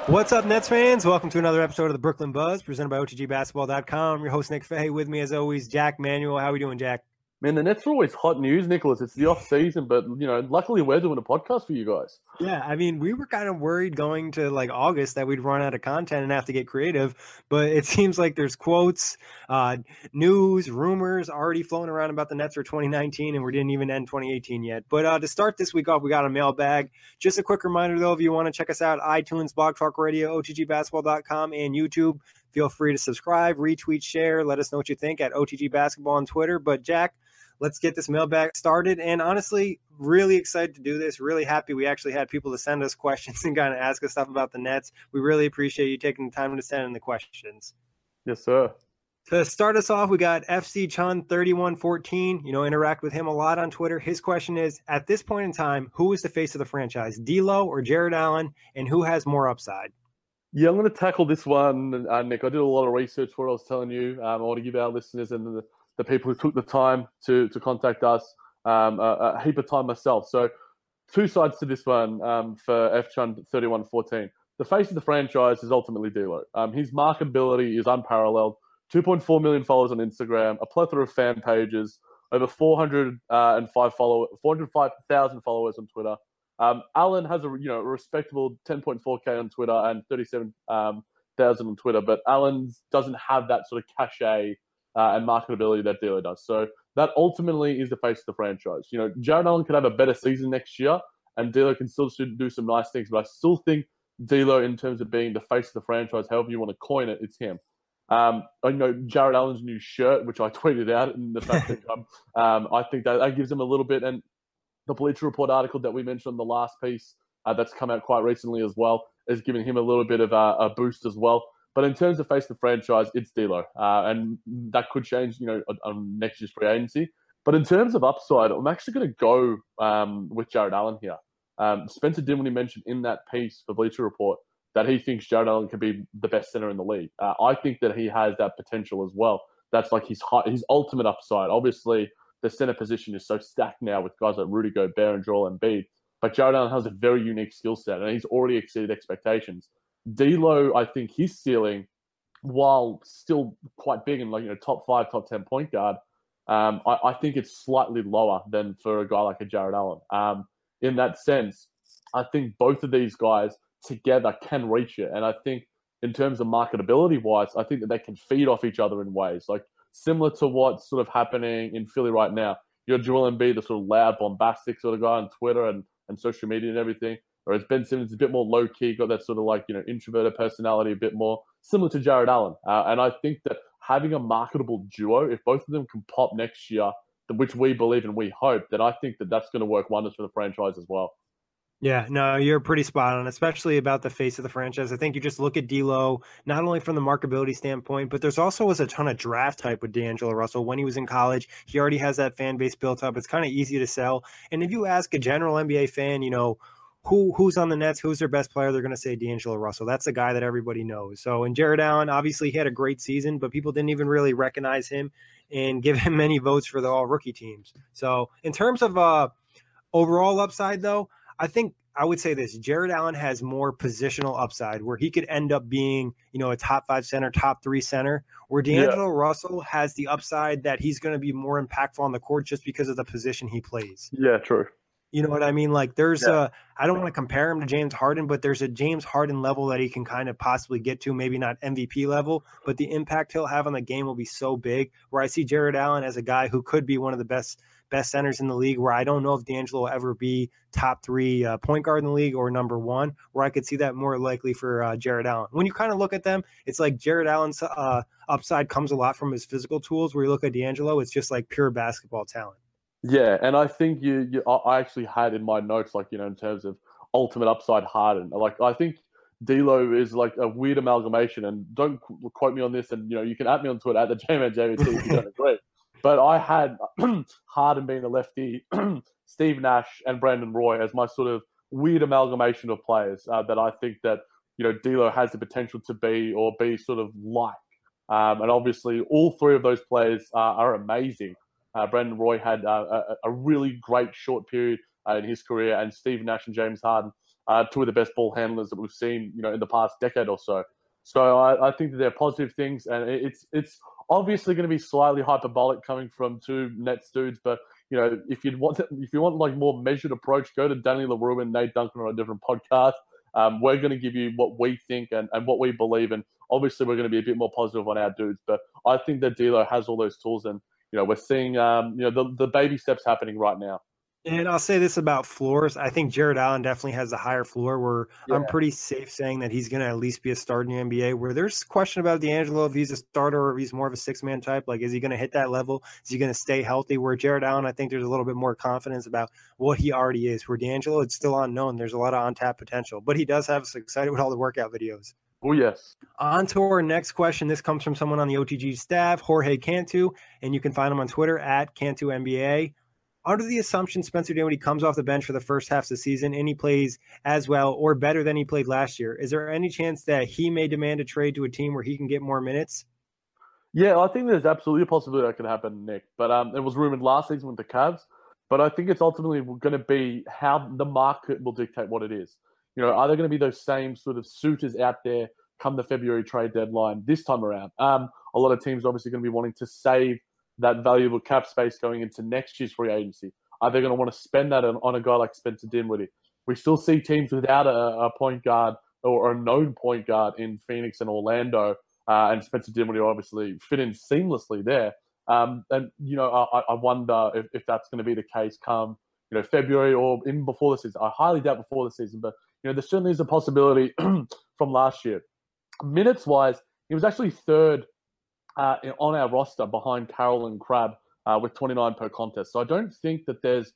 What's up, Nets fans? Welcome to another episode of the Brooklyn Buzz, presented by OTGBasketball.com. I'm your host, Nick Fahey. With me, as always, Jack Manuel. How are we doing, Jack? Man, the Nets are always hot news, Nicholas. It's the off season, but luckily we're doing a podcast for you guys. Yeah, I mean, we were kind of worried going to August that we'd run out of content and have to get creative, but it seems like there's quotes, news, rumors already floating around about the Nets for 2019, and we didn't even end 2018 yet. But to start this week off, we got a mailbag. Just a quick reminder, though, if you want to check us out, iTunes, Blog Talk Radio, OTGBasketball.com, and YouTube, feel free to subscribe, retweet, share, let us know what you think at OTG Basketball on Twitter. But Jack, let's get this mailbag started. And honestly, really excited to do this. Really happy we actually had people to send us questions and kind of ask us stuff about the Nets. We really appreciate you taking the time to send in the questions. Yes, sir. To start us off, we got FC Chun 3114. Interact with him a lot on Twitter. His question is, at this point in time, who is the face of the franchise, D'Lo or Jared Allen, and who has more upside? Yeah, I'm going to tackle this one, Nick. I did a lot of research for what I was telling you. I want to give our listeners and the people who took the time to contact us a heap of time myself. So two sides to this one for FChun 3114. The face of the franchise is ultimately D'Lo. His marketability is unparalleled. 2.4 million followers on Instagram, a plethora of fan pages, over 405,000 followers on Twitter. Allen has a respectable 10.4K on Twitter and 37,000 on Twitter, but Allen doesn't have that sort of cachet and marketability that D'Lo does. So that ultimately is the face of the franchise. Jared Allen could have a better season next year, and D'Lo can still do some nice things. But I still think D'Lo, in terms of being the face of the franchise, however you want to coin it, it's him. I know Jared Allen's new shirt, which I tweeted out, and the fact that I think that gives him a little bit. And the Bleacher Report article that we mentioned on the last piece that's come out quite recently as well is giving him a little bit of a boost as well. But in terms of face of the franchise, it's D'Lo, and that could change, on next year's free agency. But in terms of upside, I'm actually going to go with Jared Allen here. Spencer Dinwiddie mentioned in that piece for Bleacher Report that he thinks Jared Allen could be the best center in the league. I think that he has that potential as well. That's like his ultimate upside. Obviously, the center position is so stacked now with guys like Rudy Gobert and Joel Embiid. But Jared Allen has a very unique skill set, and he's already exceeded expectations. D'Lo, I think his ceiling, while still quite big and top 5, top 10 point guard, I think it's slightly lower than for a guy like a Jared Allen. In that sense, I think both of these guys together can reach it. And I think in terms of marketability wise, I think that they can feed off each other in ways like similar to what's sort of happening in Philly right now. You're Joel Embiid, the sort of loud, bombastic sort of guy on Twitter and social media and everything. Whereas Ben Simmons is a bit more low-key, got that sort of introverted personality, a bit more similar to Jared Allen. And I think that having a marketable duo, if both of them can pop next year, which we believe and we hope, then I think that that's going to work wonders for the franchise as well. Yeah, no, you're pretty spot on, especially about the face of the franchise. I think you just look at D'Lo, not only from the marketability standpoint, but there's also a ton of draft hype with D'Angelo Russell. When he was in college, he already has that fan base built up. It's kind of easy to sell. And if you ask a general NBA fan, who's on the Nets, who's their best player, they're going to say D'Angelo Russell. That's the guy that everybody knows. So, and Jared Allen, obviously he had a great season, but people didn't even really recognize him and give him many votes for the all-rookie teams. So in terms of overall upside, though, I think I would say this: Jared Allen has more positional upside where he could end up being, a top 5 center, top 3 center, where D'Angelo Russell has the upside that he's going to be more impactful on the court just because of the position he plays. Yeah, true. You know what I mean? I don't want to compare him to James Harden, but there's a James Harden level that he can kind of possibly get to, maybe not MVP level, but the impact he'll have on the game will be so big, where I see Jared Allen as a guy who could be one of the best centers in the league, where I don't know if D'Angelo will ever be top 3 point guard in the league or number 1, where I could see that more likely for Jared Allen. When you kind of look at them, it's like Jared Allen's upside comes a lot from his physical tools, where you look at D'Angelo, it's just like pure basketball talent. Yeah, and I think I actually had in my notes, in terms of ultimate upside Harden. I think D'Lo is a weird amalgamation, and don't quote me on this, and you can at me on Twitter at the JManJVT if you don't agree. But I had Harden being a lefty, Steve Nash and Brandon Roy as my sort of weird amalgamation of players that I think that D'Lo has the potential to be or be sort of like. And obviously, all 3 of those players are amazing. Brandon Roy had a really great short period in his career, and Steve Nash and James Harden two of the best ball handlers that we've seen, in the past decade or so. So I think that they're positive things, and it's obviously going to be slightly hyperbolic coming from two Nets dudes, but if you want like more measured approach, go to Danny LaRue and Nate Duncan on a different podcast. We're going to give you what we think and what we believe, and obviously we're going to be a bit more positive on our dudes. But I think that D'Lo has all those tools, and we're seeing the baby steps happening right now. And I'll say this about floors. I think Jared Allen definitely has a higher floor where I'm pretty safe saying that he's going to at least be a starter in the NBA. Where there's question about D'Angelo, if he's a starter or if he's more of a six-man type. Like, is he going to hit that level? Is he going to stay healthy? Where Jared Allen, I think there's a little bit more confidence about what he already is. Where D'Angelo, it's still unknown. There's a lot of untapped potential. But he does have us excited with all the workout videos. Oh, yes. On to our next question. This comes from someone on the OTG staff, Jorge Cantu, and you can find him on Twitter at CantuNBA. Under the assumption Spencer Dinwiddie comes off the bench for the first half of the season and he plays as well or better than he played last year, is there any chance that he may demand a trade to a team where he can get more minutes? Yeah, I think there's absolutely a possibility that could happen, Nick. But it was rumored last season with the Cavs. But I think it's ultimately going to be how the market will dictate what it is. Are there going to be those same sort of suitors out there come the February trade deadline this time around? A lot of teams are obviously going to be wanting to save that valuable cap space going into next year's free agency. Are they going to want to spend that on a guy like Spencer Dinwiddie? We still see teams without a point guard or a known point guard in Phoenix and Orlando, and Spencer Dinwiddie obviously fit in seamlessly there. I wonder if that's going to be the case come February or even before the season. I highly doubt before the season, but there certainly is a possibility from last year. Minutes wise, he was actually third on our roster behind Carroll and Crabbe with 29 per contest. So I don't think that there's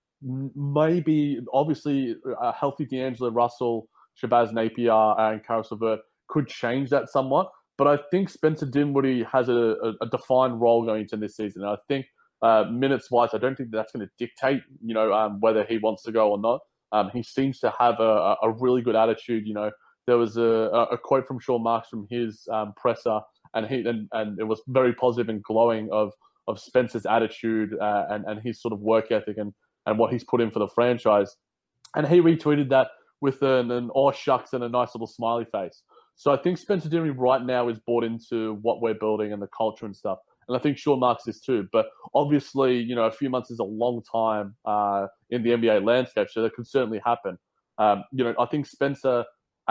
obviously a healthy D'Angelo Russell, Shabazz Napier, and Caris LeVert could change that somewhat. But I think Spencer Dinwiddie has a defined role going into this season. And I think minutes-wise, I don't think that's going to dictate, whether he wants to go or not. He seems to have a really good attitude. There was a quote from Sean Marks from his presser, and it was very positive and glowing of Spencer's attitude and his sort of work ethic and what he's put in for the franchise. And he retweeted that with an "oh shucks" and a nice little smiley face. So I think Spencer Dinwiddie right now is bought into what we're building and the culture and stuff. And I think Sean Marks is too. But obviously, a few months is a long time in the NBA landscape, so that could certainly happen. I think Spencer,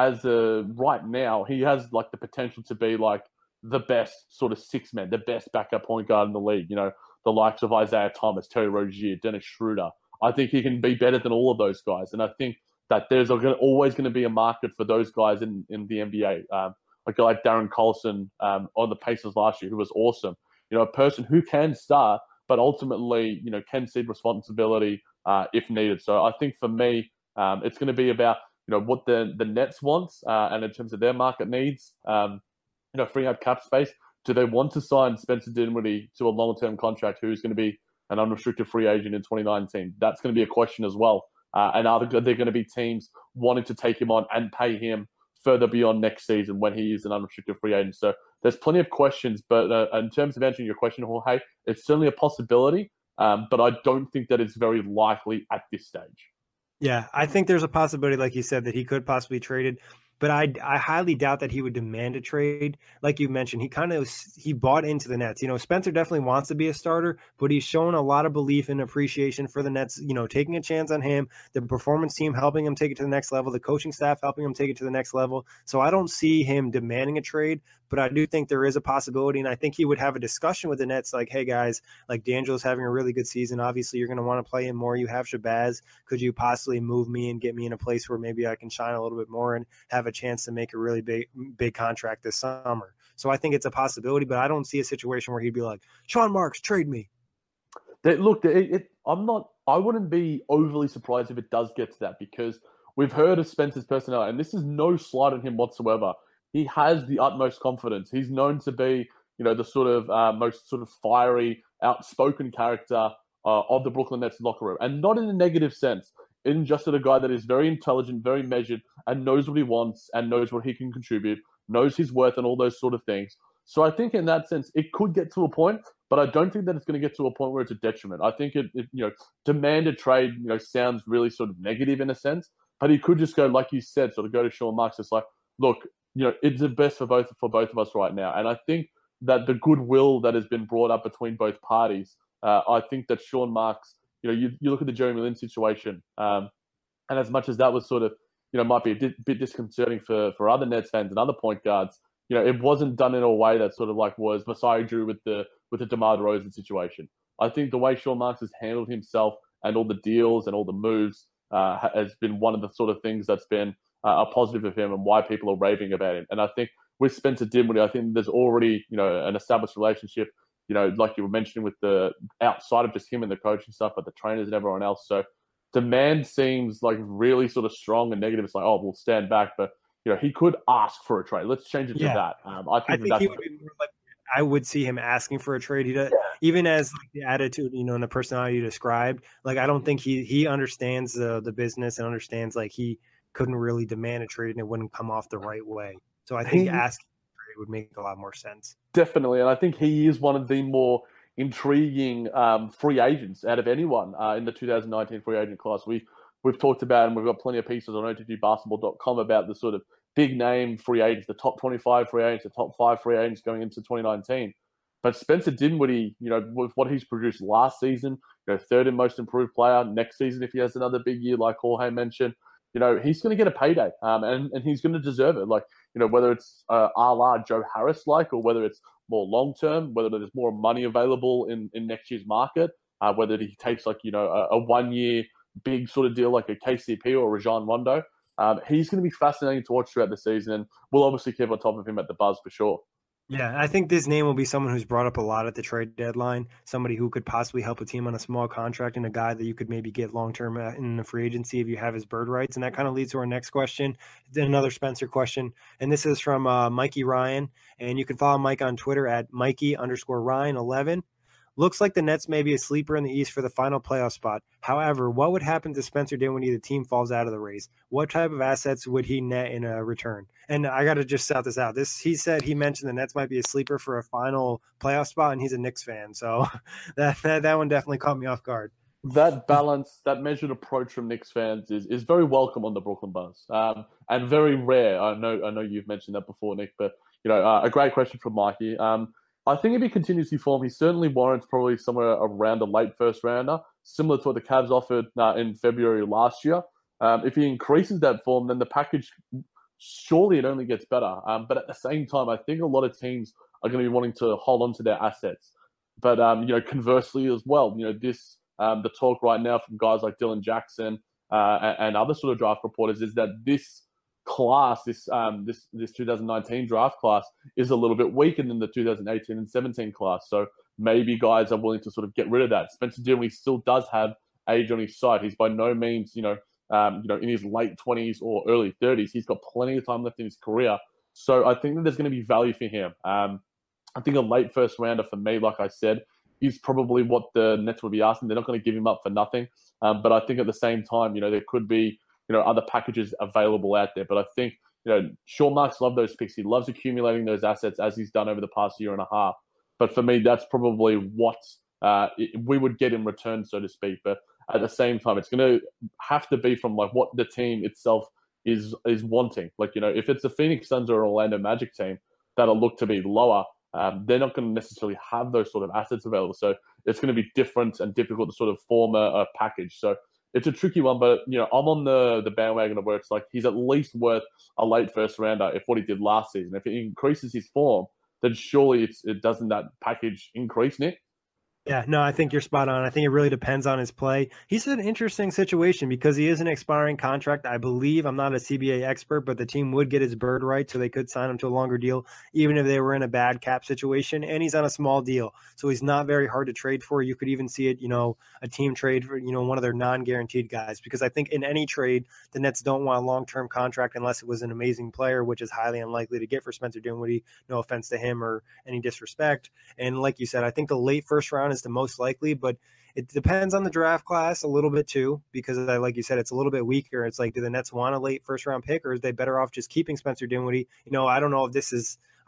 right now, he has like the potential to be like the best sort of six man, the best backup point guard in the league. The likes of Isaiah Thomas, Terry Rozier, Dennis Schroeder. I think he can be better than all of those guys. And I think that there's always going to be a market for those guys in the NBA. A guy like Darren Collison on the Pacers last year, who was awesome. A person who can start, but ultimately, can cede responsibility if needed. So I think for me, it's going to be about, what the Nets want and in terms of their market needs, freeing up cap space. Do they want to sign Spencer Dinwiddie to a long-term contract who's going to be an unrestricted free agent in 2019? That's going to be a question as well. And are there going to be teams wanting to take him on and pay him further beyond next season when he is an unrestricted free agent? So there's plenty of questions, but in terms of answering your question, Jorge, it's certainly a possibility, but I don't think that it's very likely at this stage. Yeah, I think there's a possibility, like you said, that he could possibly be traded. But I highly doubt that he would demand a trade. Like you mentioned, he bought into the Nets. Spencer definitely wants to be a starter, but he's shown a lot of belief and appreciation for the Nets, taking a chance on him, the performance team helping him take it to the next level, the coaching staff helping him take it to the next level. So I don't see him demanding a trade, but I do think there is a possibility. And I think he would have a discussion with the Nets like, hey, guys, like D'Angelo's having a really good season. Obviously, you're going to want to play him more. You have Shabazz. Could you possibly move me and get me in a place where maybe I can shine a little bit more and have a chance to make a really big contract this summer? So I think it's a possibility, but I don't see a situation where he'd be like, Sean Marks, trade me. I wouldn't be overly surprised if it does get to that, because we've heard of Spencer's personality, and this is no slight on him whatsoever. He has the utmost confidence. He's known to be, the sort of most sort of fiery, outspoken character of the Brooklyn Nets locker room, and not in a negative sense. In just a guy that is very intelligent, very measured, and knows what he wants and knows what he can contribute, knows his worth and all those sort of things. So I think in that sense, it could get to a point, but I don't think that it's going to get to a point where it's a detriment. I think demand a trade, sounds really sort of negative in a sense, But he could just go, like you said, sort of go to Sean Marks. It's like, look, it's the best for both of us right now. And I think that the goodwill that has been brought up between both parties, I think that Sean Marks, you look at the Jeremy Lin situation, and as much as that was sort of, might be a bit disconcerting for other Nets fans and other point guards, it wasn't done in a way that sort of like was Masai Ujiri with the DeMar DeRozan situation. I think the way Sean Marks has handled himself and all the deals and all the moves has been one of the sort of things that's been a positive of him and why people are raving about him. And I think with Spencer Dinwiddie, I think there's already, an established relationship, like you were mentioning with the outside of just him and the coaching stuff, but the trainers and everyone else. So demand seems like really sort of strong and negative. It's like, oh, we'll stand back, but he could ask for a trade. Let's change it to that. I think he would be more like, I would see him asking for a trade. He does, even as like the attitude, and the personality you described. Like, I don't think he understands the business and understands like he couldn't really demand a trade and it wouldn't come off the right way. So I think asking for a trade would make a lot more sense. Definitely, and I think he is one of the more intriguing free agents out of anyone in the 2019 free agent class. We've talked about, and we've got plenty of pieces on OTGbasketball.com about the sort of big name free agents, the top 25 free agents, the top 5 free agents going into 2019. But Spencer Dinwiddie, with what he's produced last season, third in most improved player. Next season, if he has another big year, like Jorge mentioned, he's going to get a payday, and he's going to deserve it. Like, whether it's a la Joe Harris like, or whether it's more long term, whether there's more money available in next year's market, whether he takes like a 1 year big sort of deal like a KCP or Rajon Rondo. He's going to be fascinating to watch throughout the season, and we'll obviously keep on top of him at the buzz for sure. Yeah, I think this name will be someone who's brought up a lot at the trade deadline, somebody who could possibly help a team on a small contract and a guy that you could maybe get long-term in the free agency if you have his bird rights. And that kind of leads to our next question, another Spencer question. And this is from Mikey Ryan. And you can follow Mike on Twitter at Mikey_Ryan11. Looks like the Nets may be a sleeper in the East for the final playoff spot. However, what would happen to Spencer Dinwiddie if the team falls out of the race? What type of assets would he net in a return? And I got to just shout this out. He mentioned the Nets might be a sleeper for a final playoff spot, and he's a Knicks fan. So that one definitely caught me off guard. That balance, that measured approach from Knicks fans is very welcome on the Brooklyn Buzz, and very rare. I know you've mentioned that before, Nick, but a great question from Mikey. I think if he continues to form, he certainly warrants probably somewhere around a late first rounder, similar to what the Cavs offered in February last year. If he increases that form, then the package, surely it only gets better. But at the same time, I think a lot of teams are going to be wanting to hold on to their assets. But, conversely as well, the talk right now from guys like Dylan Jackson and other sort of draft reporters is that this class, this 2019 draft class is a little bit weaker than the 2018 and 17 class. So maybe guys are willing to sort of get rid of that. Spencer Dinwiddie still does have age on his side. He's by no means, in his late 20s or early 30s. He's got plenty of time left in his career. So I think that there's going to be value for him. I think a late first rounder for me, like I said, is probably what the Nets would be asking. They're not going to give him up for nothing. But I think at the same time, there could be, other packages available out there. But I think, Sean Marks loves those picks. He loves accumulating those assets as he's done over the past year and a half. But for me, that's probably what we would get in return, so to speak. But at the same time, it's going to have to be from like what the team itself is wanting. Like, if it's the Phoenix Suns or Orlando Magic team that'll look to be lower, they're not going to necessarily have those sort of assets available. So it's going to be different and difficult to sort of form a package. So it's a tricky one, but I'm on the bandwagon of where it's like he's at least worth a late first rounder if what he did last season. If it increases his form, then surely it doesn't that package increase, Nick? Yeah, no, I think you're spot on. I think it really depends on his play. He's in an interesting situation because he is an expiring contract. I believe, I'm not a CBA expert, but the team would get his bird right, so they could sign him to a longer deal, even if they were in a bad cap situation. And he's on a small deal, so he's not very hard to trade for. You could even see it, a team trade for, one of their non-guaranteed guys, because I think in any trade, the Nets don't want a long-term contract unless it was an amazing player, which is highly unlikely to get for Spencer Dinwiddie. No offense to him or any disrespect. And like you said, I think the late first round is the most likely, but it depends on the draft class a little bit too, because like you said, it's a little bit weaker. It's like, do the Nets want a late first round pick, or is they better off just keeping Spencer Dinwiddie? I don't know if this is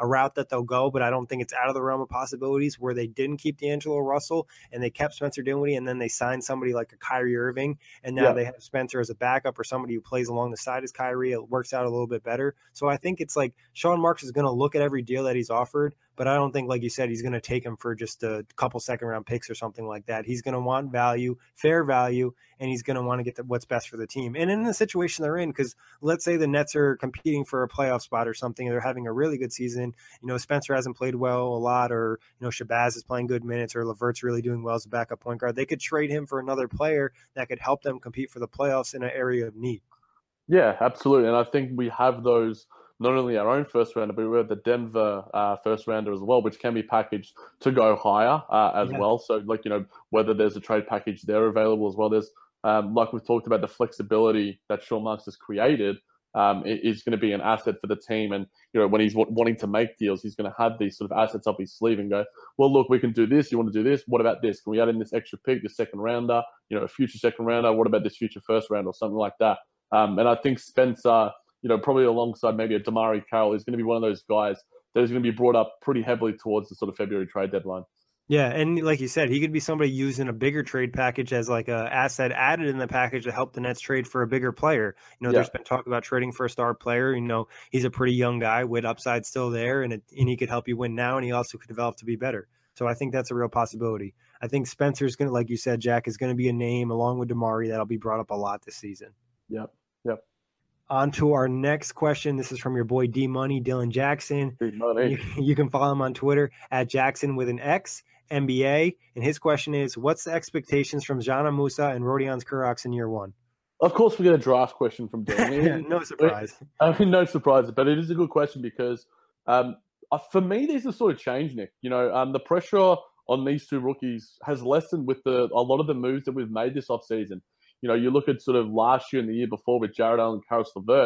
a route that they'll go, but I don't think it's out of the realm of possibilities where they didn't keep D'Angelo Russell and they kept Spencer Dinwiddie, and then they signed somebody like a Kyrie Irving, and now they have Spencer as a backup or somebody who plays along the side as Kyrie. It works out a little bit better. So I think it's like Sean Marks is going to look at every deal that he's offered, but I don't think, like you said, he's going to take him for just a couple second-round picks or something like that. He's going to want value, fair value, and he's going to want to get what's best for the team. And in the situation they're in, because let's say the Nets are competing for a playoff spot or something, and they're having a really good season. Spencer hasn't played well a lot, or Shabazz is playing good minutes, or LeVert's really doing well as a backup point guard. They could trade him for another player that could help them compete for the playoffs in an area of need. Yeah, absolutely. And I think we have those, not only our own first rounder, but we have the Denver first rounder as well, which can be packaged to go higher as well. So, whether there's a trade package there available as well, there's, like we've talked about, the flexibility that Sean Marks has created is going to be an asset for the team. And, when he's wanting to make deals, he's going to have these sort of assets up his sleeve and go, well, look, we can do this. You want to do this? What about this? Can we add in this extra pick, this second rounder, a future second rounder? What about this future first round or something like that? And I think Spencer, probably alongside maybe a Damari Carroll, is going to be one of those guys that is going to be brought up pretty heavily towards the sort of February trade deadline. Yeah, and like you said, he could be somebody using a bigger trade package as like a asset added in the package to help the Nets trade for a bigger player. There's been talk about trading for a star player. He's a pretty young guy with upside still there, and he could help you win now, and he also could develop to be better. So I think that's a real possibility. I think Spencer's going to, like you said, Jack, is going to be a name along with Damari that'll be brought up a lot this season. Yep. On to our next question. This is from your boy D-Money, Dylan Jackson. D-Money. You can follow him on Twitter at Jackson with an X, NBA. And his question is, what's the expectations from Jana Musa and Rodions Kurucs in year one? Of course, we get a draft question from Dylan. No surprise. No surprise, but it is a good question because for me, these are sort of changed, Nick. The pressure on these two rookies has lessened with a lot of the moves that we've made this offseason. You look at sort of last year and the year before with Jarrett Allen and Caris LeVert,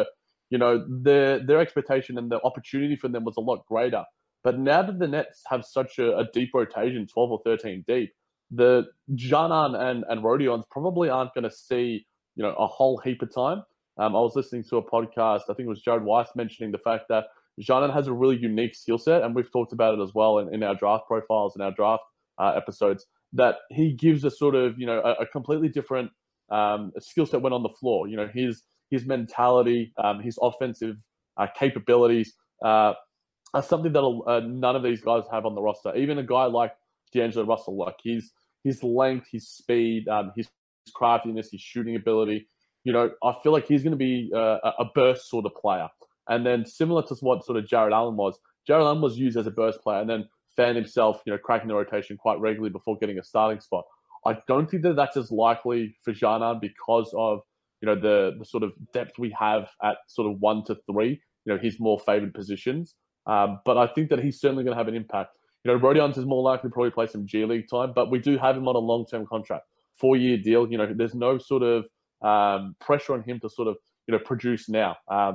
their expectation and the opportunity for them was a lot greater. But now that the Nets have such a deep rotation, 12 or 13 deep, the Janan and Rodions probably aren't going to see, a whole heap of time. I was listening to a podcast, I think it was Jared Weiss mentioning the fact that Janan has a really unique skill set, and we've talked about it as well in our draft profiles and our draft episodes, that he gives a sort of, a completely different skill set when on the floor. His mentality, his offensive capabilities are something that none of these guys have on the roster. Even a guy like D'Angelo Russell, like his length, his speed, his craftiness, his shooting ability. I feel like he's going to be a burst sort of player. And then similar to what sort of Jarrett Allen was used as a burst player and then found himself, cracking the rotation quite regularly before getting a starting spot. I don't think that that's as likely for Janan because of, the sort of depth we have at sort of 1 to 3, his more favored positions. But I think that he's certainly going to have an impact. Rodions is more likely to probably play some G League time, but we do have him on a long-term contract, 4-year deal. There's no sort of pressure on him to sort of, produce now.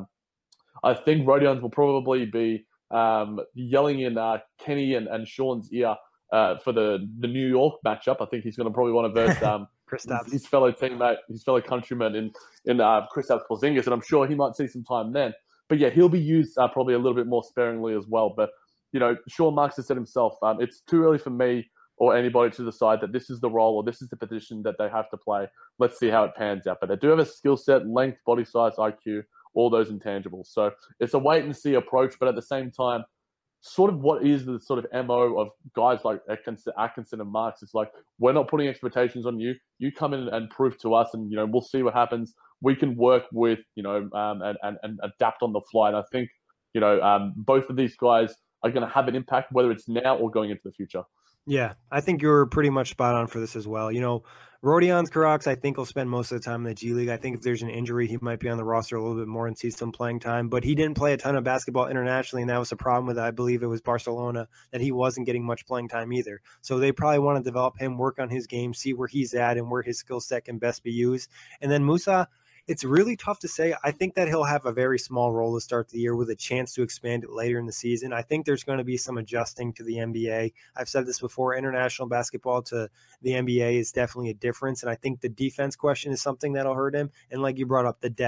I think Rodions will probably be yelling in Kenny and Sean's ear for the New York matchup. I think he's going to probably want to verse his fellow teammate, his fellow countryman in Kristaps Porzingis, and I'm sure he might see some time then. But yeah, he'll be used probably a little bit more sparingly as well. But Sean Marks has said himself, it's too early for me or anybody to decide that this is the role or this is the position that they have to play. Let's see how it pans out. But they do have a skill set, length, body size, IQ, all those intangibles. So it's a wait and see approach, but at the same time, sort of what is the sort of MO of guys like Atkinson and Marks? It's like, we're not putting expectations on you. You come in and prove to us, and we'll see what happens. We can work with and adapt on the fly. And I think both of these guys are going to have an impact, whether it's now or going into the future. Yeah, I think you're pretty much spot on for this as well. Rodions Kurucs, I think, will spend most of the time in the G League. I think if there's an injury, he might be on the roster a little bit more and see some playing time. But he didn't play a ton of basketball internationally, and that was a problem with, I believe it was Barcelona, that he wasn't getting much playing time either. So they probably want to develop him, work on his game, see where he's at and where his skill set can best be used. And then Musa, it's really tough to say. I think that he'll have a very small role to start the year with a chance to expand it later in the season. I think there's going to be some adjusting to the NBA. I've said this before, international basketball to the NBA is definitely a difference. And I think the defense question is something that'll hurt him. And like you brought up, the depth.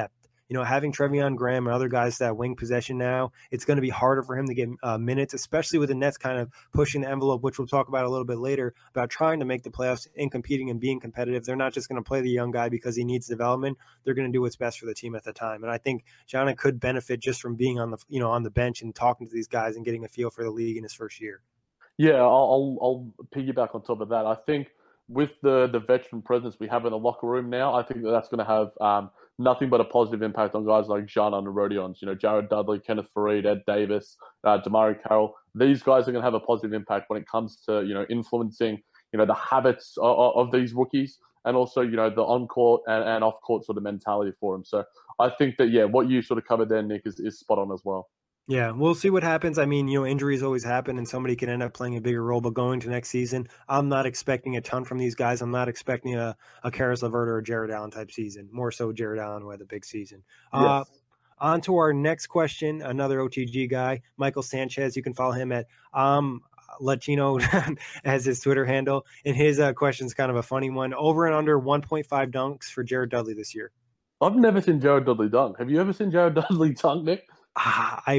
having Trevion Graham and other guys that wing possession now, it's going to be harder for him to get minutes, especially with the Nets kind of pushing the envelope, which we'll talk about a little bit later, about trying to make the playoffs and competing and being competitive. They're not just going to play the young guy because he needs development. They're going to do what's best for the team at the time. And I think Giannis could benefit just from being on the bench and talking to these guys and getting a feel for the league in his first year. Yeah, I'll piggyback on top of that. I think with the veteran presence we have in the locker room now, I think that's going to have nothing but a positive impact on guys like Jean and the Rodions. Jared Dudley, Kenneth Faried, Ed Davis, Damari Carroll. These guys are going to have a positive impact when it comes to influencing the habits of these rookies, and also the on court and off court sort of mentality for them. So I think that what you sort of covered there, Nick, is spot on as well. Yeah, we'll see what happens. I mean, injuries always happen and somebody can end up playing a bigger role, but going to next season, I'm not expecting a ton from these guys. I'm not expecting a Caris LeVert or a Jared Allen type season, more so Jared Allen who had the big season. Yes. On to our next question, another OTG guy, Michael Sanchez. You can follow him at Latino as his Twitter handle. And his question is kind of a funny one. Over and under 1.5 dunks for Jared Dudley this year. I've never seen Jared Dudley dunk. Have you ever seen Jared Dudley dunk, Nick? I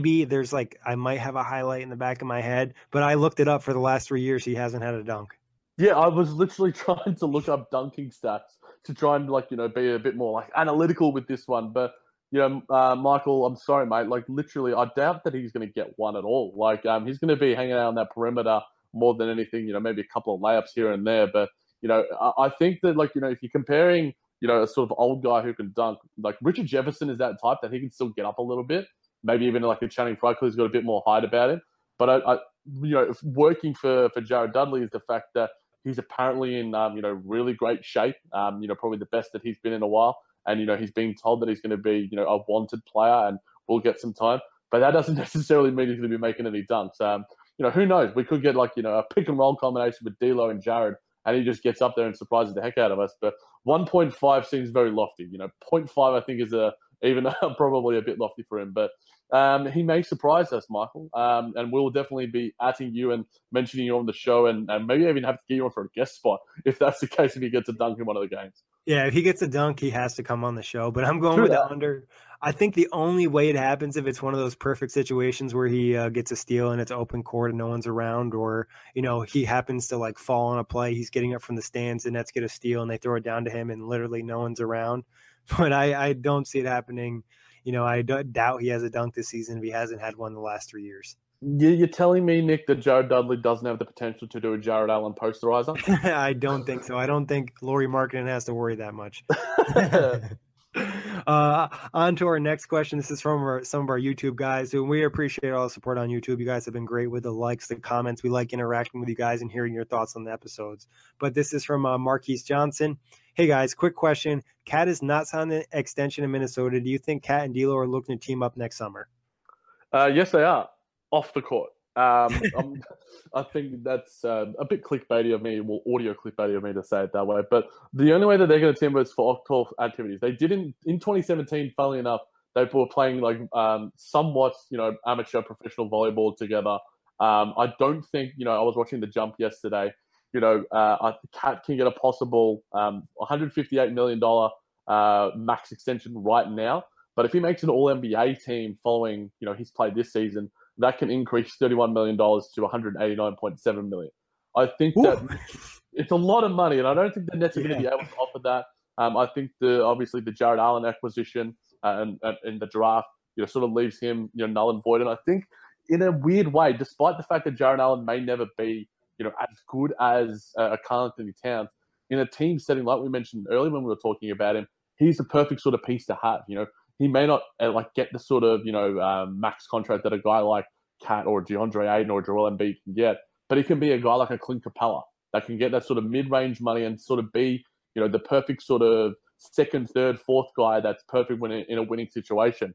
might have a highlight in the back of my head, but I looked it up for the last 3 years. He hasn't had a dunk. Yeah, I was literally trying to look up dunking stats to try and be a bit more analytical with this one. But Michael, I'm sorry, mate. Literally, I doubt that he's going to get one at all. He's going to be hanging out on that perimeter more than anything. Maybe a couple of layups here and there. But I think that if you're comparing a sort of old guy who can dunk, Richard Jefferson is that type that he can still get up a little bit. Maybe even a Channing Frye, who's got a bit more height about him. But working for Jared Dudley is the fact that he's apparently in really great shape. Probably the best that he's been in a while. And he's being told that he's going to be a wanted player and will get some time. But that doesn't necessarily mean he's going to be making any dunks. Who knows? We could get a pick and roll combination with D'Lo and Jared, and he just gets up there and surprises the heck out of us. But 1.5 seems very lofty. 0.5 I think is even probably a bit lofty for him. But he may surprise us, Michael. And we'll definitely be atting you and mentioning you on the show, and maybe even have to get you on for a guest spot if that's the case, if he gets a dunk in one of the games. Yeah, if he gets a dunk, he has to come on the show. But I'm going with the under. I think the only way it happens if it's one of those perfect situations where he gets a steal and it's open court and no one's around, or he happens to fall on a play. He's getting up from the stands, the Nets get a steal and they throw it down to him, and literally no one's around. But I don't see it happening. I doubt he has a dunk this season if he hasn't had one in the last 3 years. You're telling me, Nick, that Jared Dudley doesn't have the potential to do a Jared Allen posterizer? I don't think so. I don't think Lauri Markkanen has to worry that much. On to our next question. This is from some of our YouTube guys, who we appreciate all the support on YouTube. You guys have been great with the likes, the comments. We like interacting with you guys and hearing your thoughts on the episodes. But this is from Marquise Johnson. Hey guys, quick question. Cat is not signed an extension in Minnesota. Do you think Cat and D'Lo are looking to team up next summer? Yes, they are. Off the court. I think that's a bit clickbaity of me, audio clickbaity of me to say it that way. But the only way that they're going to team up is for off-court activities. They didn't in 2017. Funnily enough, they were playing somewhat amateur professional volleyball together. I don't think I was watching the Jump yesterday. Cat can get a possible $158 million max extension right now. But if he makes an All-NBA team following his play this season, that can increase $31 million to $189.7 million. I think that it's a lot of money, and I don't think the Nets are going to be able to offer that. I think obviously the Jared Allen acquisition and the draft sort of leaves him null and void. And I think in a weird way, despite the fact that Jared Allen may never be as good as a Karl-Anthony Towns, in a team setting like we mentioned earlier when we were talking about him, he's the perfect sort of piece to have. He may not get the sort of max contract that a guy like Cat or DeAndre Ayton or Joel Embiid can get, but he can be a guy like a Clint Capella that can get that sort of mid-range money and sort of be the perfect sort of second, third, fourth guy that's perfect when in a winning situation.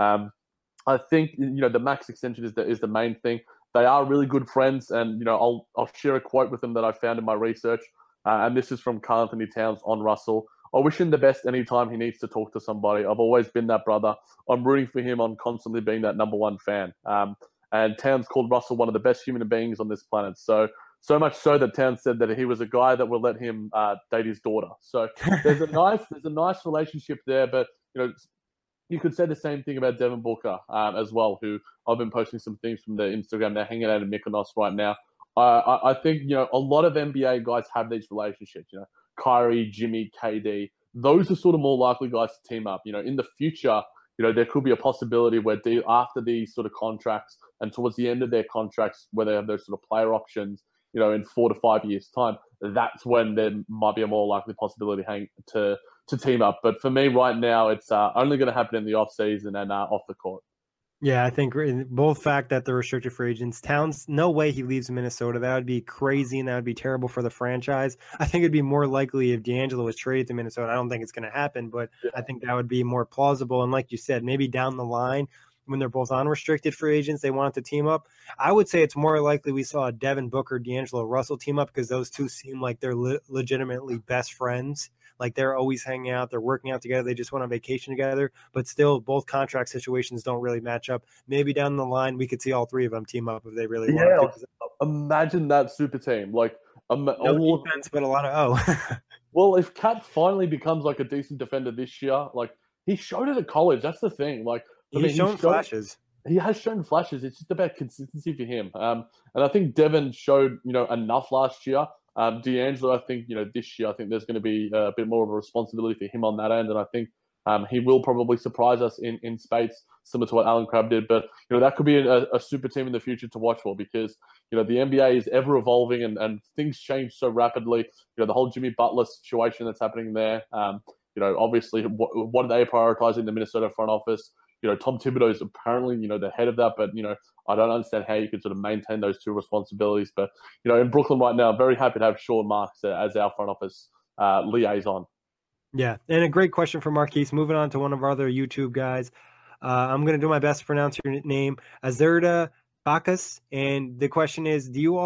I think the max extension is the main thing. They are really good friends, and I'll share a quote with them that I found in my research, and this is from Karl-Anthony Towns on Russell. I wish him the best anytime he needs to talk to somebody. I've always been that brother. I'm rooting for him on constantly being that number one fan. And Towns called Russell one of the best human beings on this planet. So much so that Towns said that he was a guy that would let him date his daughter. So there's a nice relationship there. But You could say the same thing about Devin Booker as well, who I've been posting some things from their Instagram. They're hanging out in Mykonos right now. I think a lot of NBA guys have these relationships. Kyrie, Jimmy, KD. Those are sort of more likely guys to team up. In the future, there could be a possibility where after these sort of contracts and towards the end of their contracts, where they have those sort of player options, in 4 to 5 years' time, that's when there might be a more likely possibility to team up. But for me right now, it's only going to happen in the off season and off the court. Yeah, I think both fact that the restricted free agents, Towns, no way he leaves Minnesota. That would be crazy and that would be terrible for the franchise. I think it'd be more likely if D'Angelo was traded to Minnesota. I don't think it's going to happen, but Yeah. I think that would be more plausible. And like you said, maybe down the line when they're both unrestricted free agents, they want to team up. I would say it's more likely we saw a Devin Booker, D'Angelo Russell team up because those two seem like they're legitimately best friends. Like they're always hanging out, they're working out together, they just went on vacation together, but still both contract situations don't really match up. Maybe down the line we could see all three of them team up if they really want to. Imagine that super team. Like no defense, but a lot of Well, if Cat finally becomes like a decent defender this year, like he showed it at college. That's the thing. Like he's shown flashes. He has shown flashes. It's just about consistency for him. And I think Devin showed enough last year. D'Angelo, I think, this year, I think there's going to be a bit more of a responsibility for him on that end. And I think he will probably surprise us in spades, similar to what Alan Crabb did. But, that could be a super team in the future to watch for because, the NBA is ever evolving and things change so rapidly. The whole Jimmy Butler situation that's happening there. Obviously, what are they prioritizing the Minnesota front office? Tom Thibodeau is apparently, the head of that, but, I don't understand how you could sort of maintain those two responsibilities. But, in Brooklyn right now, I'm very happy to have Sean Marks as our front office liaison. Yeah, and a great question from Marquise. Moving on to one of our other YouTube guys. I'm going to do my best to pronounce your name, Azerda Bacchus. And the question is, do you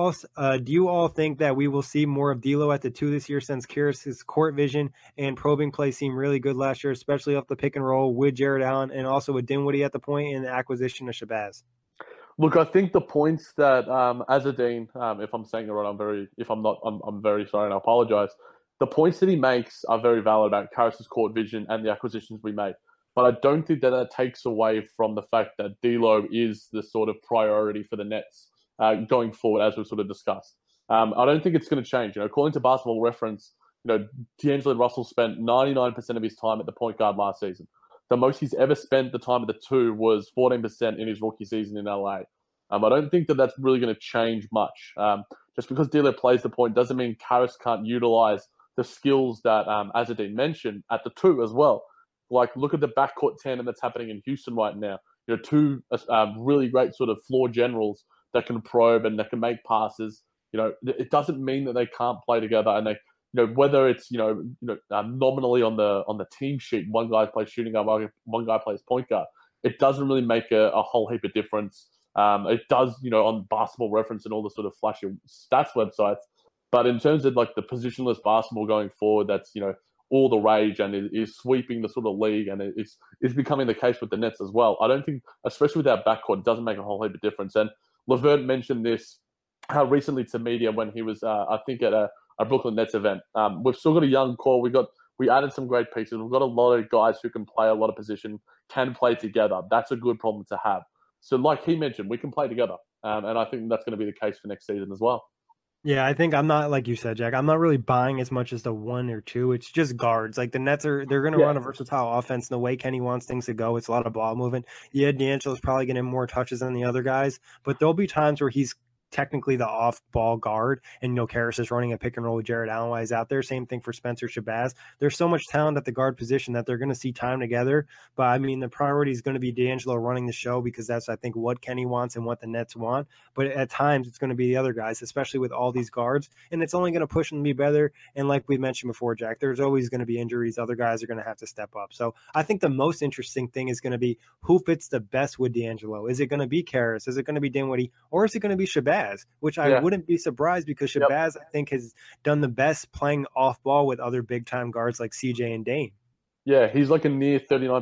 all think that we will see more of D'Lo at the 2 this year since Kyrgios's court vision and probing play seemed really good last year, especially off the pick and roll with Jared Allen and also with Dinwiddie at the point in the acquisition of Shabazz? Look, I think the points that Azadine, if I'm saying it right, if I'm not, I'm very sorry and I apologize. The points that he makes are very valid about Kyrgios's court vision and the acquisitions we made. But I don't think that takes away from the fact that D'Lo is the sort of priority for the Nets going forward, as we've sort of discussed. I don't think it's going to change. According to Basketball Reference, D'Angelo Russell spent 99% of his time at the point guard last season. The most he's ever spent the time at the 2 was 14% in his rookie season in LA. I don't think that that's really going to change much. Just because D'Lo plays the point doesn't mean Kyrgios can't utilize the skills that Azadine mentioned at the 2 as well. Like, look at the backcourt tandem that's happening in Houston right now. Two really great sort of floor generals that can probe and that can make passes. It doesn't mean that they can't play together. And they, whether it's nominally on the team sheet, one guy plays shooting guard, one guy plays point guard. It doesn't really make a whole heap of difference. It does, on Basketball Reference and all the sort of flashy stats websites. But in terms of like the positionless basketball going forward, that's all the rage and is sweeping the sort of league, and it's becoming the case with the Nets as well. I don't think, especially with our backcourt, it doesn't make a whole heap of difference. And Levert mentioned this recently to media when he was, I think, at a Brooklyn Nets event. We've still got a young core. We added some great pieces. We've got a lot of guys who can play a lot of position, can play together. That's a good problem to have. So like he mentioned, we can play together. And I think that's going to be the case for next season as well. Yeah, I think I'm not, like you said, Jack, I'm not really buying as much as the 1 or 2. It's just guards. Like the Nets they're going to run a versatile offense in the way Kenny wants things to go. It's a lot of ball movement. Yeah, D'Angelo's probably going to have more touches than the other guys, but there'll be times where he's technically the off-ball guard, and Karras is running a pick and roll with Jared Allen while he's out there. Same thing for Spencer Shabazz. There's so much talent at the guard position that they're going to see time together. But I mean, the priority is going to be D'Angelo running the show because that's, I think, what Kenny wants and what the Nets want. But at times, it's going to be the other guys, especially with all these guards, and it's only going to push them to be better. And like we mentioned before, Jack, there's always going to be injuries. Other guys are going to have to step up. So I think the most interesting thing is going to be who fits the best with D'Angelo. Is it going to be Karras? Is it going to be Dinwiddie? Or is it going to be Shabazz? Which I wouldn't be surprised because Shabazz, I think, has done the best playing off ball with other big time guards like CJ and Dame. Yeah, he's like a near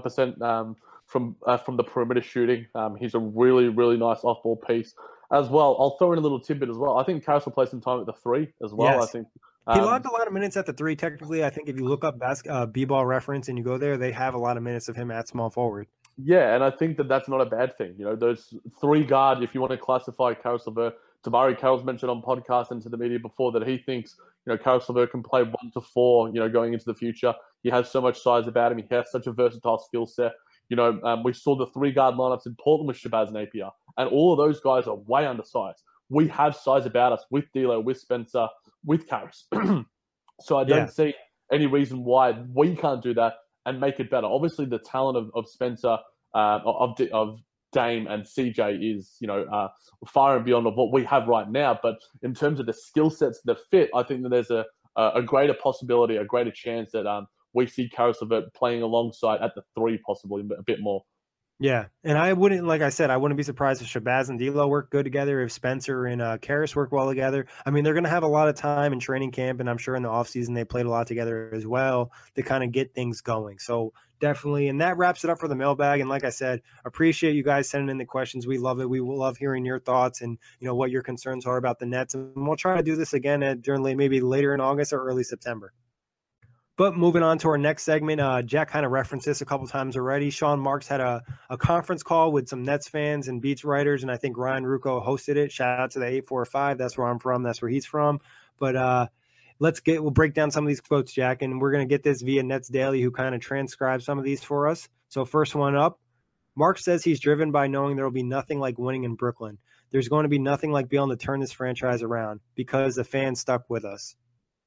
39% from the perimeter shooting. He's a really, really nice off ball piece as well. I'll throw in a little tidbit as well. I think Karras will play some time at the 3 as well. Yes. I think He logged a lot of minutes at the 3. Technically, I think if you look up B-ball reference and you go there, they have a lot of minutes of him at small forward. Yeah, and I think that that's not a bad thing. You know, those 3 guard, if you want to classify Caris LeVert, Damari Carroll's mentioned on podcasts and to the media before that he thinks, Caris LeVert can play 1 to 4, going into the future. He has so much size about him. He has such a versatile skill set. We saw the 3 guard lineups in Portland with Shabazz Napier, and all of those guys are way undersized. We have size about us with D'Lo, with Spencer, with Caris. So I don't see any reason why we can't do that and make it better. Obviously, the talent of Spencer, of Dame and CJ is, far and beyond of what we have right now. But in terms of the skill sets that fit, I think that there's a greater possibility, a greater chance that we see Caris LeVert playing alongside at the 3, possibly a bit more. Yeah, and I wouldn't, like I said, I wouldn't be surprised if Shabazz and D'Lo work good together, if Spencer and Caris work well together. I mean, they're going to have a lot of time in training camp, and I'm sure in the offseason they played a lot together as well to kind of get things going. So definitely, and that wraps it up for the mailbag. And like I said, appreciate you guys sending in the questions. We love it. We will love hearing your thoughts and, what your concerns are about the Nets. And we'll try to do this again during maybe later in August or early September. But moving on to our next segment, Jack kind of referenced this a couple times already. Sean Marks had a conference call with some Nets fans and beats writers, and I think Ryan Ruocco hosted it. Shout out to the 845. That's where I'm from. That's where he's from. But we'll break down some of these quotes, Jack, and we're going to get this via Nets Daily, who kind of transcribed some of these for us. So first one up, Mark says he's driven by knowing there will be nothing like winning in Brooklyn. There's going to be nothing like being able to turn this franchise around because the fans stuck with us.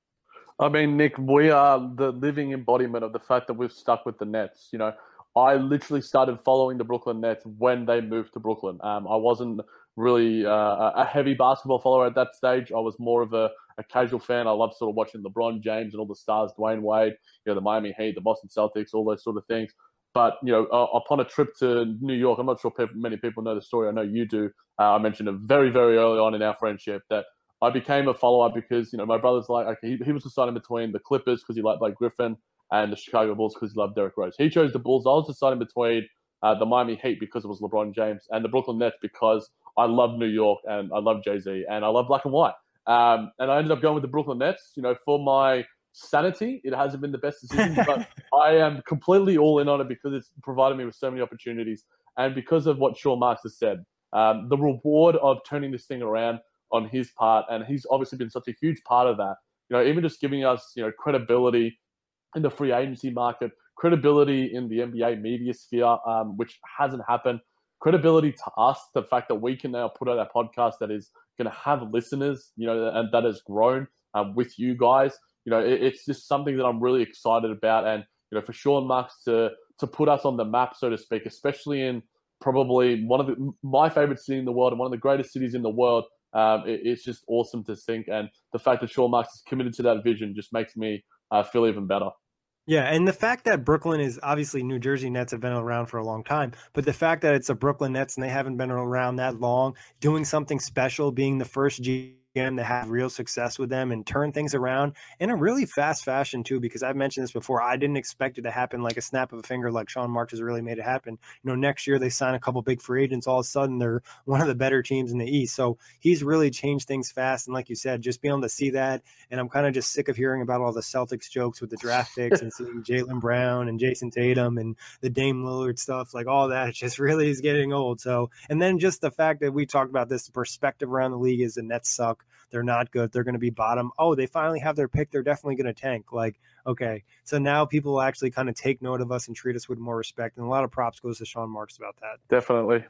I mean, Nick, we are the living embodiment of the fact that we've stuck with the Nets. I literally started following the Brooklyn Nets when they moved to Brooklyn. I wasn't really a heavy basketball follower at that stage. I was more of a casual fan. I loved sort of watching LeBron James and all the stars, Dwayne Wade, the Miami Heat, the Boston Celtics, all those sort of things. But, upon a trip to New York, I'm not sure many people know the story. I know you do. I mentioned it very, very early on in our friendship that I became a follower because, my brother's like, okay, he was deciding between the Clippers because he liked Blake Griffin and the Chicago Bulls because he loved Derrick Rose. He chose the Bulls. I was deciding between the Miami Heat because it was LeBron James and the Brooklyn Nets because I love New York and I love Jay-Z and I love black and white. And I ended up going with the Brooklyn Nets. For my sanity, it hasn't been the best decision, but I am completely all in on it because it's provided me with so many opportunities. And because of what Sean Marks has said, the reward of turning this thing around on his part, and he's obviously been such a huge part of that. Even just giving us, credibility in the free agency market, credibility in the NBA media sphere, which hasn't happened, credibility to us, the fact that we can now put out a podcast that is going to have listeners, and that has grown with you guys. It's just something that I'm really excited about, and for Sean Marks to put us on the map, so to speak, especially in probably one of my favorite city in the world and one of the greatest cities in the world. It's just awesome to think, and the fact that Sean Marks is committed to that vision just makes me feel even better. Yeah, and the fact that Brooklyn is obviously New Jersey Nets have been around for a long time, but the fact that it's a Brooklyn Nets and they haven't been around that long, doing something special, being the first GM to have real success with them and turn things around in a really fast fashion too, because I've mentioned this before. I didn't expect it to happen like a snap of a finger, like Sean Marks has really made it happen. Next year they sign a couple big free agents. All of a sudden they're one of the better teams in the East. So he's really changed things fast. And like you said, just being able to see that. And I'm kind of just sick of hearing about all the Celtics jokes with the draft picks and seeing Jaylen Brown and Jason Tatum and the Dame Lillard stuff, like all that just really is getting old. So, and then just the fact that we talked about this, the perspective around the league is the Nets suck. They're not good. They're going to be bottom. Oh, they finally have their pick. They're definitely going to tank. Like, okay. So now people will actually kind of take note of us and treat us with more respect. And a lot of props goes to Sean Marks about that. Definitely.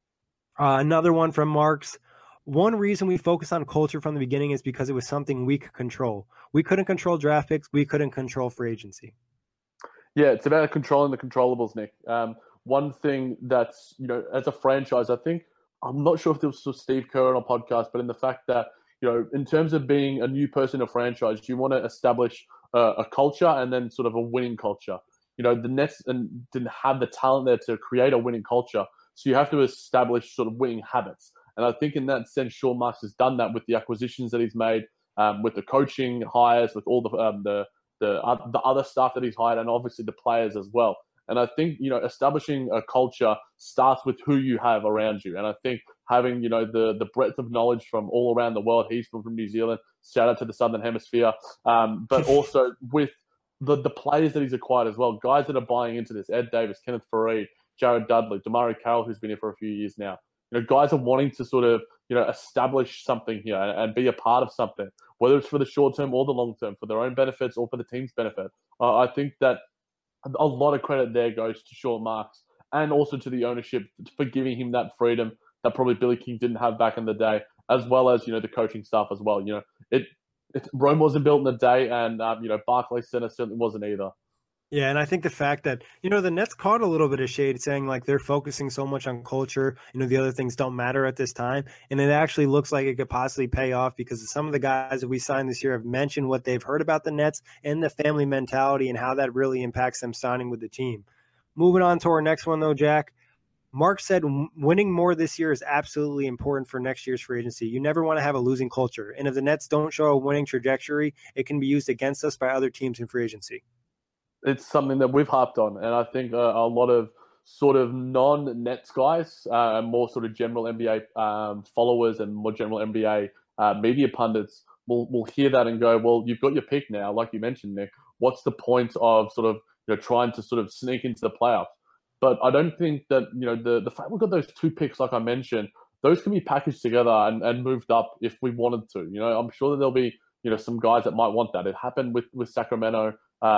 Another one from Marks. One reason we focused on culture from the beginning is because it was something we could control. We couldn't control draft picks. We couldn't control free agency. Yeah, it's about controlling the controllables, Nick. One thing that's, as a franchise, I think, I'm not sure if this was Steve Kerr on a podcast, but in the fact that, in terms of being a new person in a franchise, you want to establish a culture and then sort of a winning culture. The Nets didn't have the talent there to create a winning culture. So you have to establish sort of winning habits. And I think in that sense, Sean Marks has done that with the acquisitions that he's made, with the coaching hires, with all the other stuff that he's hired, and obviously the players as well. And I think, establishing a culture starts with who you have around you. And I think having, the breadth of knowledge from all around the world. He's from New Zealand. Shout out to the Southern Hemisphere. But also with the players that he's acquired as well, guys that are buying into this: Ed Davis, Kenneth Faried, Jared Dudley, Damari Carroll, who's been here for a few years now. Guys are wanting to sort of, establish something here and be a part of something, whether it's for the short term or the long term, for their own benefits or for the team's benefit. I think that a lot of credit there goes to Sean Marks and also to the ownership for giving him that freedom that probably Billy King didn't have back in the day, as well as, the coaching staff as well. Rome wasn't built in a day, and, Barclays Center certainly wasn't either. Yeah, and I think the fact that, the Nets caught a little bit of shade saying like they're focusing so much on culture, the other things don't matter at this time. And it actually looks like it could possibly pay off because some of the guys that we signed this year have mentioned what they've heard about the Nets and the family mentality and how that really impacts them signing with the team. Moving on to our next one, though, Jack. Mark said winning more this year is absolutely important for next year's free agency. You never want to have a losing culture. And if the Nets don't show a winning trajectory, it can be used against us by other teams in free agency. It's something that we've harped on, and I think a lot of sort of non-Nets guys and more sort of general NBA followers and more general NBA media pundits will hear that and go, well, you've got your pick now, like you mentioned, Nick. What's the point of sort of trying to sort of sneak into the playoffs? But I don't think that the fact we've got those two picks, like I mentioned, those can be packaged together and moved up if we wanted to. I'm sure that there'll be some guys that might want that. It happened with Sacramento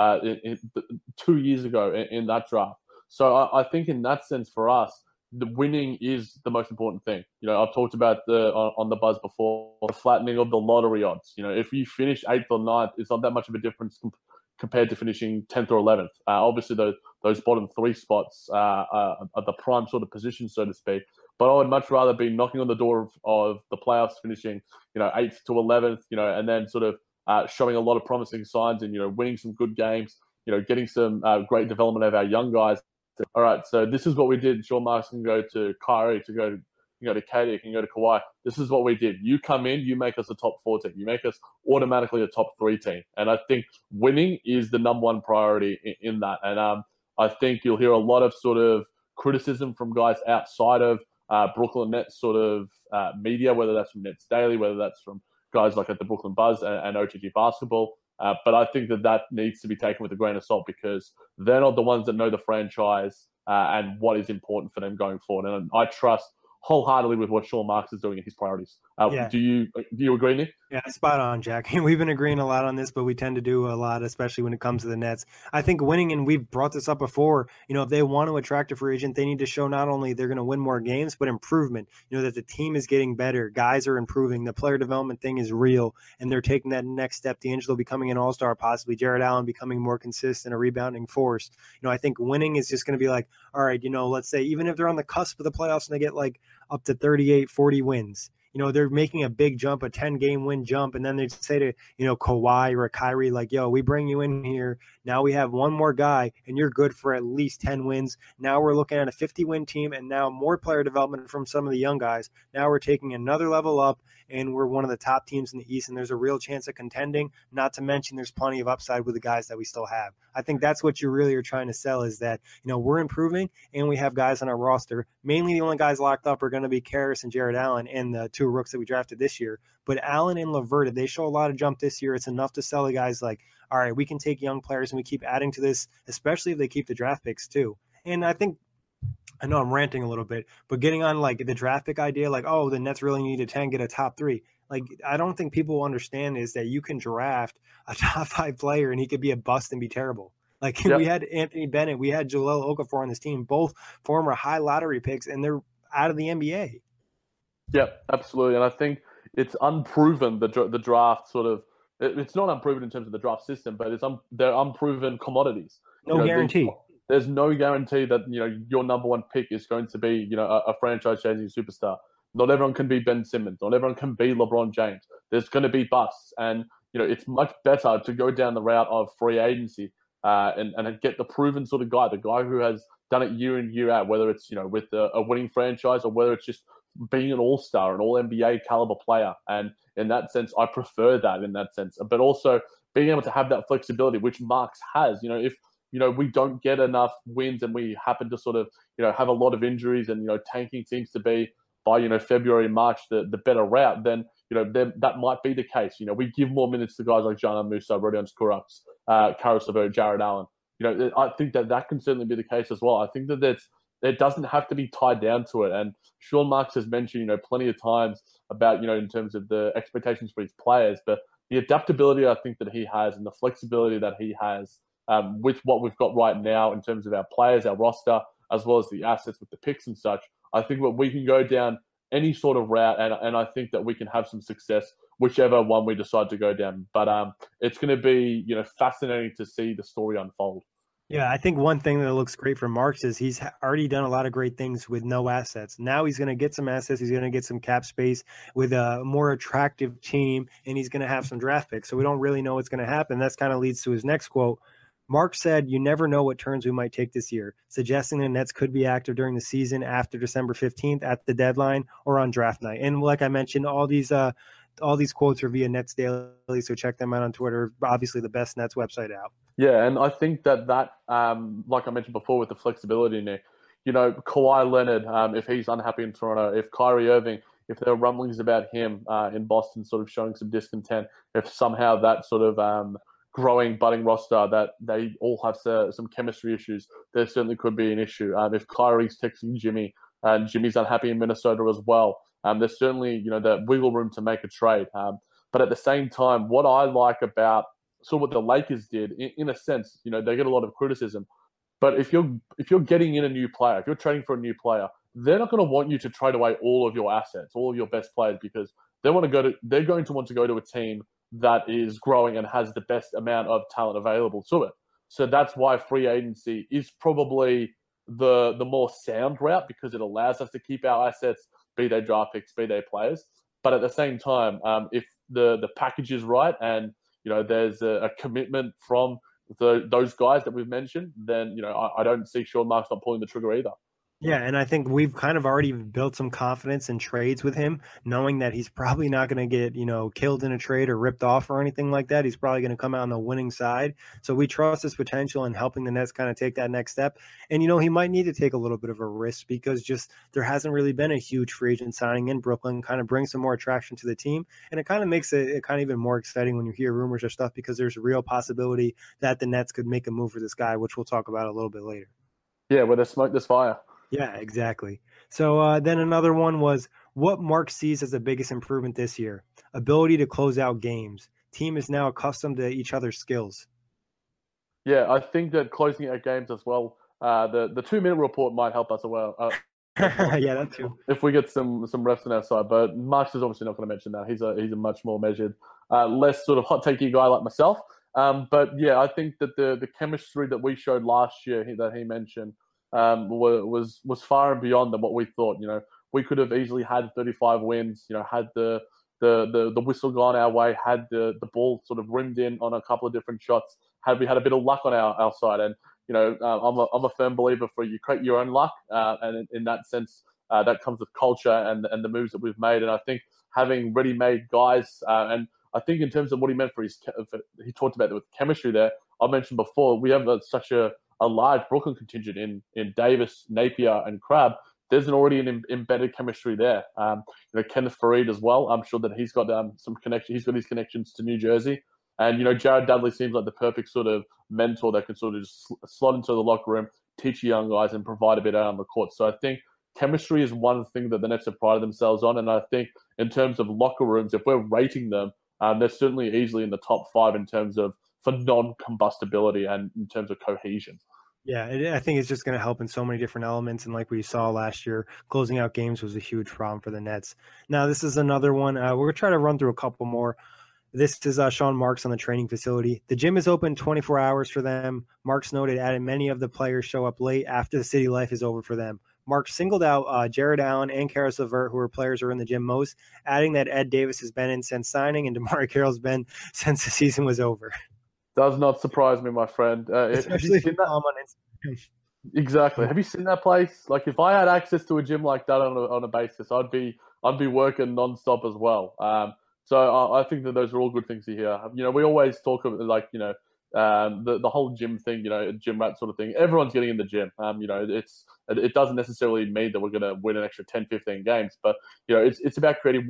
2 years ago in that draft. So I think in that sense for us, the winning is the most important thing. I've talked about on the buzz before, the flattening of the lottery odds. If you finish 8th or 9th, it's not that much of a difference compared to finishing 10th or 11th. Obviously, those bottom 3 spots are the prime sort of position, so to speak. But I would much rather be knocking on the door of the playoffs, finishing 8th to 11th, and then sort of showing a lot of promising signs and, winning some good games, getting some great development of our young guys. All right, so this is what we did. Sean Marks can go to Kyrie, to go to KD, can go to Kawhi. This is what we did. You come in, you make us a top 4 team. You make us automatically a top 3 team. And I think winning is the number one priority in that. And I think you'll hear a lot of sort of criticism from guys outside of Brooklyn Nets sort of media, whether that's from Nets Daily, whether that's from guys like at the Brooklyn Buzz and OTG Basketball. But I think that needs to be taken with a grain of salt because they're not the ones that know the franchise and what is important for them going forward. And I trust wholeheartedly with what Sean Marks is doing in his priorities. Do you agree, Nick? Yeah, spot on, Jack. We've been agreeing a lot on this, but we tend to do a lot, especially when it comes to the Nets. I think winning, and we've brought this up before, if they want to attract a free agent, they need to show not only they're going to win more games, but improvement. That the team is getting better. Guys are improving. The player development thing is real, and they're taking that next step. D'Angelo becoming an all-star, possibly. Jared Allen becoming more consistent, a rebounding force. I think winning is just going to be like, all right, let's say even if they're on the cusp of the playoffs and they get like up to 38, 40 wins, they're making a big jump, a 10-game win jump, and then they say to, Kawhi or Kyrie, like, yo, we bring you in here. Now we have one more guy, and you're good for at least 10 wins. Now we're looking at a 50-win team, and now more player development from some of the young guys. Now we're taking another level up, and we're one of the top teams in the East, and there's a real chance of contending, not to mention there's plenty of upside with the guys that we still have. I think that's what you really are trying to sell is that, we're improving, and we have guys on our roster. Mainly the only guys locked up are going to be Karras and Jared Allen and the 2 rooks that we drafted this year. But Allen and LeVert, if they show a lot of jump this year, it's enough to sell the guys like, all right, we can take young players and we keep adding to this, especially if they keep the draft picks too. And I think, I know I'm ranting a little bit, but getting on like the draft pick idea, like, oh, the Nets really need a 10, get a top 3. Like, I don't think people will understand is that you can draft a top 5 player and he could be a bust and be terrible. Like, We had Anthony Bennett, we had Jahlil Okafor on this team, both former high lottery picks, and they're out of the NBA. Yeah, absolutely. And I think it's unproven, the draft sort of, it's not unproven in terms of the draft system, but they're unproven commodities. No guarantee. There's no guarantee that, your number one pick is going to be, a franchise-changing superstar. Not everyone can be Ben Simmons. Not everyone can be LeBron James. There's going to be busts. And, it's much better to go down the route of free agency and get the proven sort of guy, the guy who has done it year in, year out, whether it's, with a winning franchise or whether it's just being an all-star, an all-NBA caliber player. And in that sense, I prefer that in that sense. But also being able to have that flexibility, which Marks has. If, we don't get enough wins and we happen to sort of, have a lot of injuries and, tanking seems to be by February, March, the better route, then then that might be the case. We give more minutes to guys like John Musa, Rodion Skuracs, Karis LeVert, Jared Allen. I think that can certainly be the case as well. I think that it doesn't have to be tied down to it. And Sean Marks has mentioned, plenty of times about, in terms of the expectations for his players, but the adaptability I think that he has and the flexibility that he has with what we've got right now in terms of our players, our roster, as well as the assets with the picks and such, I think that we can go down any sort of route, and I think that we can have some success whichever one we decide to go down. But it's going to be fascinating to see the story unfold. Yeah, I think one thing that looks great for Marks is he's already done a lot of great things with no assets. Now he's going to get some assets. He's going to get some cap space with a more attractive team, and he's going to have some draft picks. So we don't really know what's going to happen. That kind of leads to his next quote. Mark said, "You never know what turns we might take this year," suggesting the Nets could be active during the season after December 15th at the deadline or on draft night. And like I mentioned, all these quotes are via Nets Daily, so check them out on Twitter. Obviously, the best Nets website out. Yeah, and I think that like I mentioned before with the flexibility in there, Kawhi Leonard, if he's unhappy in Toronto, if Kyrie Irving, if there are rumblings about him in Boston sort of showing some discontent, if somehow that sort of growing, budding roster, that they all have some chemistry issues, there certainly could be an issue. If Kyrie's texting Jimmy and Jimmy's unhappy in Minnesota as well, there's certainly, that wiggle room to make a trade. But at the same time, what I like about what the Lakers did, in a sense, they get a lot of criticism. But if you're getting in a new player, if you're trading for a new player, they're not going to want you to trade away all of your assets, all of your best players, because they're going to want to go to a team that is growing and has the best amount of talent available to it. So that's why free agency is probably the more sound route, because it allows us to keep our assets, be they draft picks, be they players. But at the same time, if the package is right and there's a commitment from those guys that we've mentioned, then I don't see Sean Marks not pulling the trigger either. Yeah, and I think we've kind of already built some confidence in trades with him, knowing that he's probably not going to get, killed in a trade or ripped off or anything like that. He's probably going to come out on the winning side. So we trust his potential in helping the Nets kind of take that next step. And, he might need to take a little bit of a risk because just there hasn't really been a huge free agent signing in Brooklyn, kind of brings some more attraction to the team. And it kind of makes it kind of even more exciting when you hear rumors or stuff, because there's a real possibility that the Nets could make a move for this guy, which we'll talk about a little bit later. Yeah, where there's smoke, there's fire. Yeah, exactly. So then another one was what Mark sees as the biggest improvement this year: ability to close out games. Team is now accustomed to each other's skills. Yeah, I think that closing out games as well. The 2-minute report might help us as well. Yeah, that too. If we get some refs on our side, but Marks is obviously not going to mention that. He's a much more measured, less sort of hot takey guy like myself. But yeah, I think that the chemistry that we showed last year that he mentioned was far and beyond than what we thought. We could have easily had 35 wins. Had the whistle gone our way, had the ball sort of rimmed in on a couple of different shots. Had we had a bit of luck on our side, and I'm a firm believer for you create your own luck, and in that sense, that comes with culture and the moves that we've made. And I think having ready-made guys, and I think in terms of what he meant he talked about with chemistry there. I mentioned before we have such a large Brooklyn contingent in Davis, Napier, and Crabbe. There's already an embedded chemistry there. Kenneth Faried as well. I'm sure that he's got some connection. He's got his connections to New Jersey. And, Jared Dudley seems like the perfect sort of mentor that can sort of just slot into the locker room, teach young guys, and provide a bit out on the court. So I think chemistry is one thing that the Nets have prided themselves on. And I think in terms of locker rooms, if we're rating them, they're certainly easily in the top 5 in terms of for non-combustibility and in terms of cohesion. Yeah, I think it's just going to help in so many different elements. And like we saw last year, closing out games was a huge problem for the Nets. Now, this is another one. We're going to try to run through a couple more. This is Sean Marks on the training facility. The gym is open 24 hours for them. Marks noted added many of the players show up late after the city life is over for them. Marks singled out Jared Allen and Karis LeVert, who are players who are in the gym most, adding that Ed Davis has been in since signing and DeMar Carroll's been since the season was over. Does not surprise me, my friend. Especially if you on Instagram. Exactly. Have you seen that place? Like, if I had access to a gym like that on a basis, I'd be working nonstop as well. So I think that those are all good things to hear. We always talk about the whole gym thing, gym rat sort of thing. Everyone's getting in the gym. It doesn't necessarily mean that we're going to win an extra 10, 15 games, but it's about creating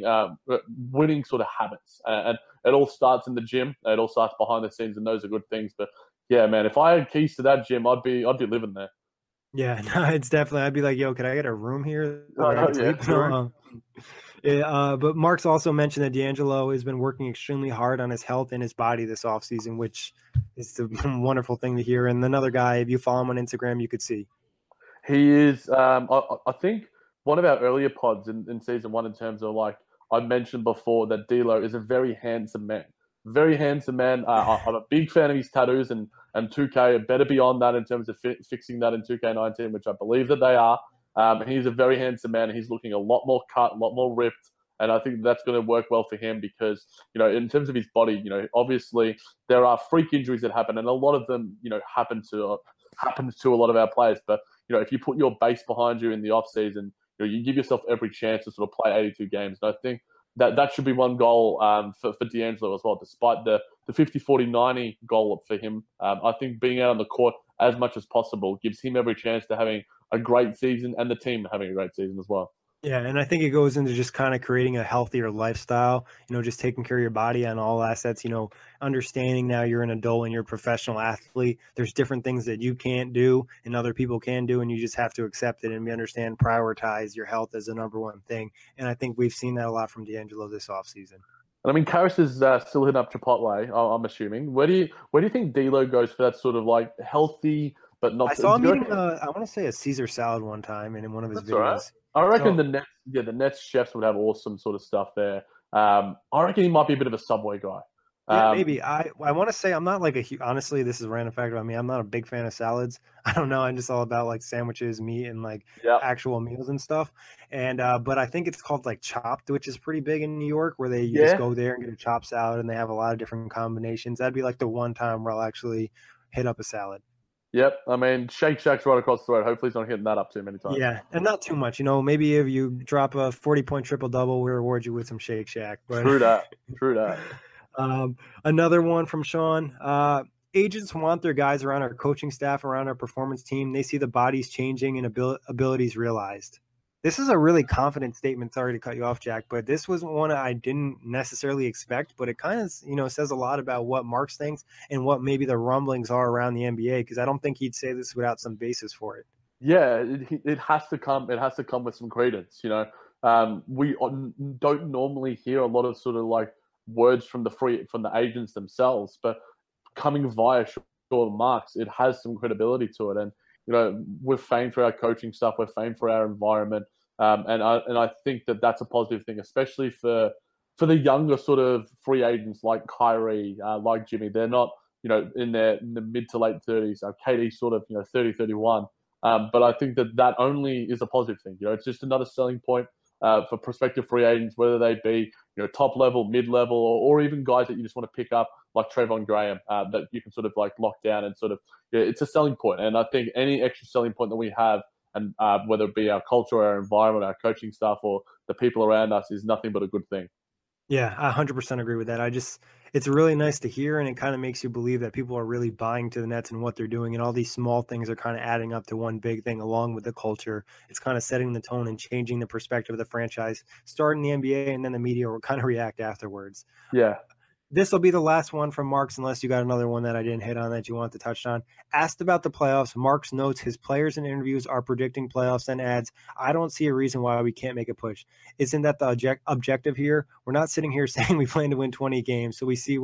winning sort of habits, and it all starts in the gym. It all starts behind the scenes, and those are good things. But yeah, man, if I had keys to that gym, I'd be living there. Yeah, no, it's definitely. I'd be like, "Yo, could I get a room here where I could Yeah, sleep?" true. Yeah, but Mark's also mentioned that D'Angelo has been working extremely hard on his health and his body this offseason, which is a wonderful thing to hear. And another guy, if you follow him on Instagram, you could see. He is. I think one of our earlier pods in season one, in terms of like I mentioned before, that D'Lo is a very handsome man. Very handsome man. I'm a big fan of his tattoos, and 2K better be on that in terms of fixing that in 2K19, which I believe that they are. He's a very handsome man. He's looking a lot more cut, a lot more ripped, and I think that's going to work well for him because in terms of his body, obviously there are freak injuries that happen, and a lot of them happens to a lot of our players, but if you put your base behind you in the off season, you give yourself every chance to sort of play 82 games. And I think that should be one goal for D'Angelo as well, despite the 50, 40, 90 goal for him. I think being out on the court as much as possible gives him every chance to having a great season and the team having a great season as well. Yeah, and I think it goes into just kind of creating a healthier lifestyle, just taking care of your body on all assets, understanding now you're an adult and you're a professional athlete. There's different things that you can't do and other people can do, and you just have to accept it and understand, prioritize your health as the number one thing. And I think we've seen that a lot from D'Angelo this offseason. And I mean, Karras is still hitting up Chipotle, I'm assuming. Where do you think D'Lo goes for that sort of like healthy but not? I saw him eating, I want to say, a Caesar salad one time and in one of his That's all right. videos. I reckon So, the Nets chefs would have awesome sort of stuff there. I reckon he might be a bit of a Subway guy. yeah, Um, maybe. I want to say I'm not like honestly, this is a random fact about me. I'm not a big fan of salads. I don't know. I'm just all about like sandwiches, meat, and like yeah, actual meals and stuff. And but I think it's called like Chopped, which is pretty big in New York, where you just yeah, go there and get a chopped salad, and they have a lot of different combinations. That'd be like the one time where I'll actually hit up a salad. yep. I mean, Shake Shack's right across the road. Hopefully, he's not hitting that up too many times. Yeah, and not too much. Maybe if you drop a 40-point triple double, we reward you with some Shake Shack. But True that. True that. Another one from Sean. Agents want their guys around our coaching staff, around our performance team. They see the bodies changing and abilities realized. This is a really confident statement. Sorry to cut you off, Jack, but this was one I didn't necessarily expect, but it kind of, says a lot about what Marks thinks and what maybe the rumblings are around the NBA, because I don't think he'd say this without some basis for it. Yeah, it has to come. It has to come with some credence. We don't normally hear a lot of sort of like words from the agents themselves, but coming via Sean Marks, it has some credibility to it. And we're famed for our coaching stuff. We're famed for our environment, and I think that that's a positive thing, especially for the younger sort of free agents like Kyrie, like Jimmy. They're not in the mid to late 30s. KD sort of 30, 31. But I think that only is a positive thing. It's just another selling point for prospective free agents, whether they be top level, mid level, or even guys that you just want to pick up like Trayvon Graham that you can sort of like lock down and sort of it's a selling point. And I think any extra selling point that we have, and whether it be our culture, our environment, our coaching staff, or the people around us, is nothing but a good thing. Yeah, I 100% agree with that. It's really nice to hear, and it kind of makes you believe that people are really buying to the Nets and what they're doing, and all these small things are kind of adding up to one big thing along with the culture. It's kind of setting the tone and changing the perspective of the franchise, starting the NBA, and then the media will kind of react afterwards. Yeah. This will be the last one from Marks, unless you got another one that I didn't hit on that you want to touch on. Asked about the playoffs, Marks notes his players in interviews are predicting playoffs and adds, I don't see a reason why we can't make a push. Isn't that the objective here? We're not sitting here saying we plan to win 20 games, so we see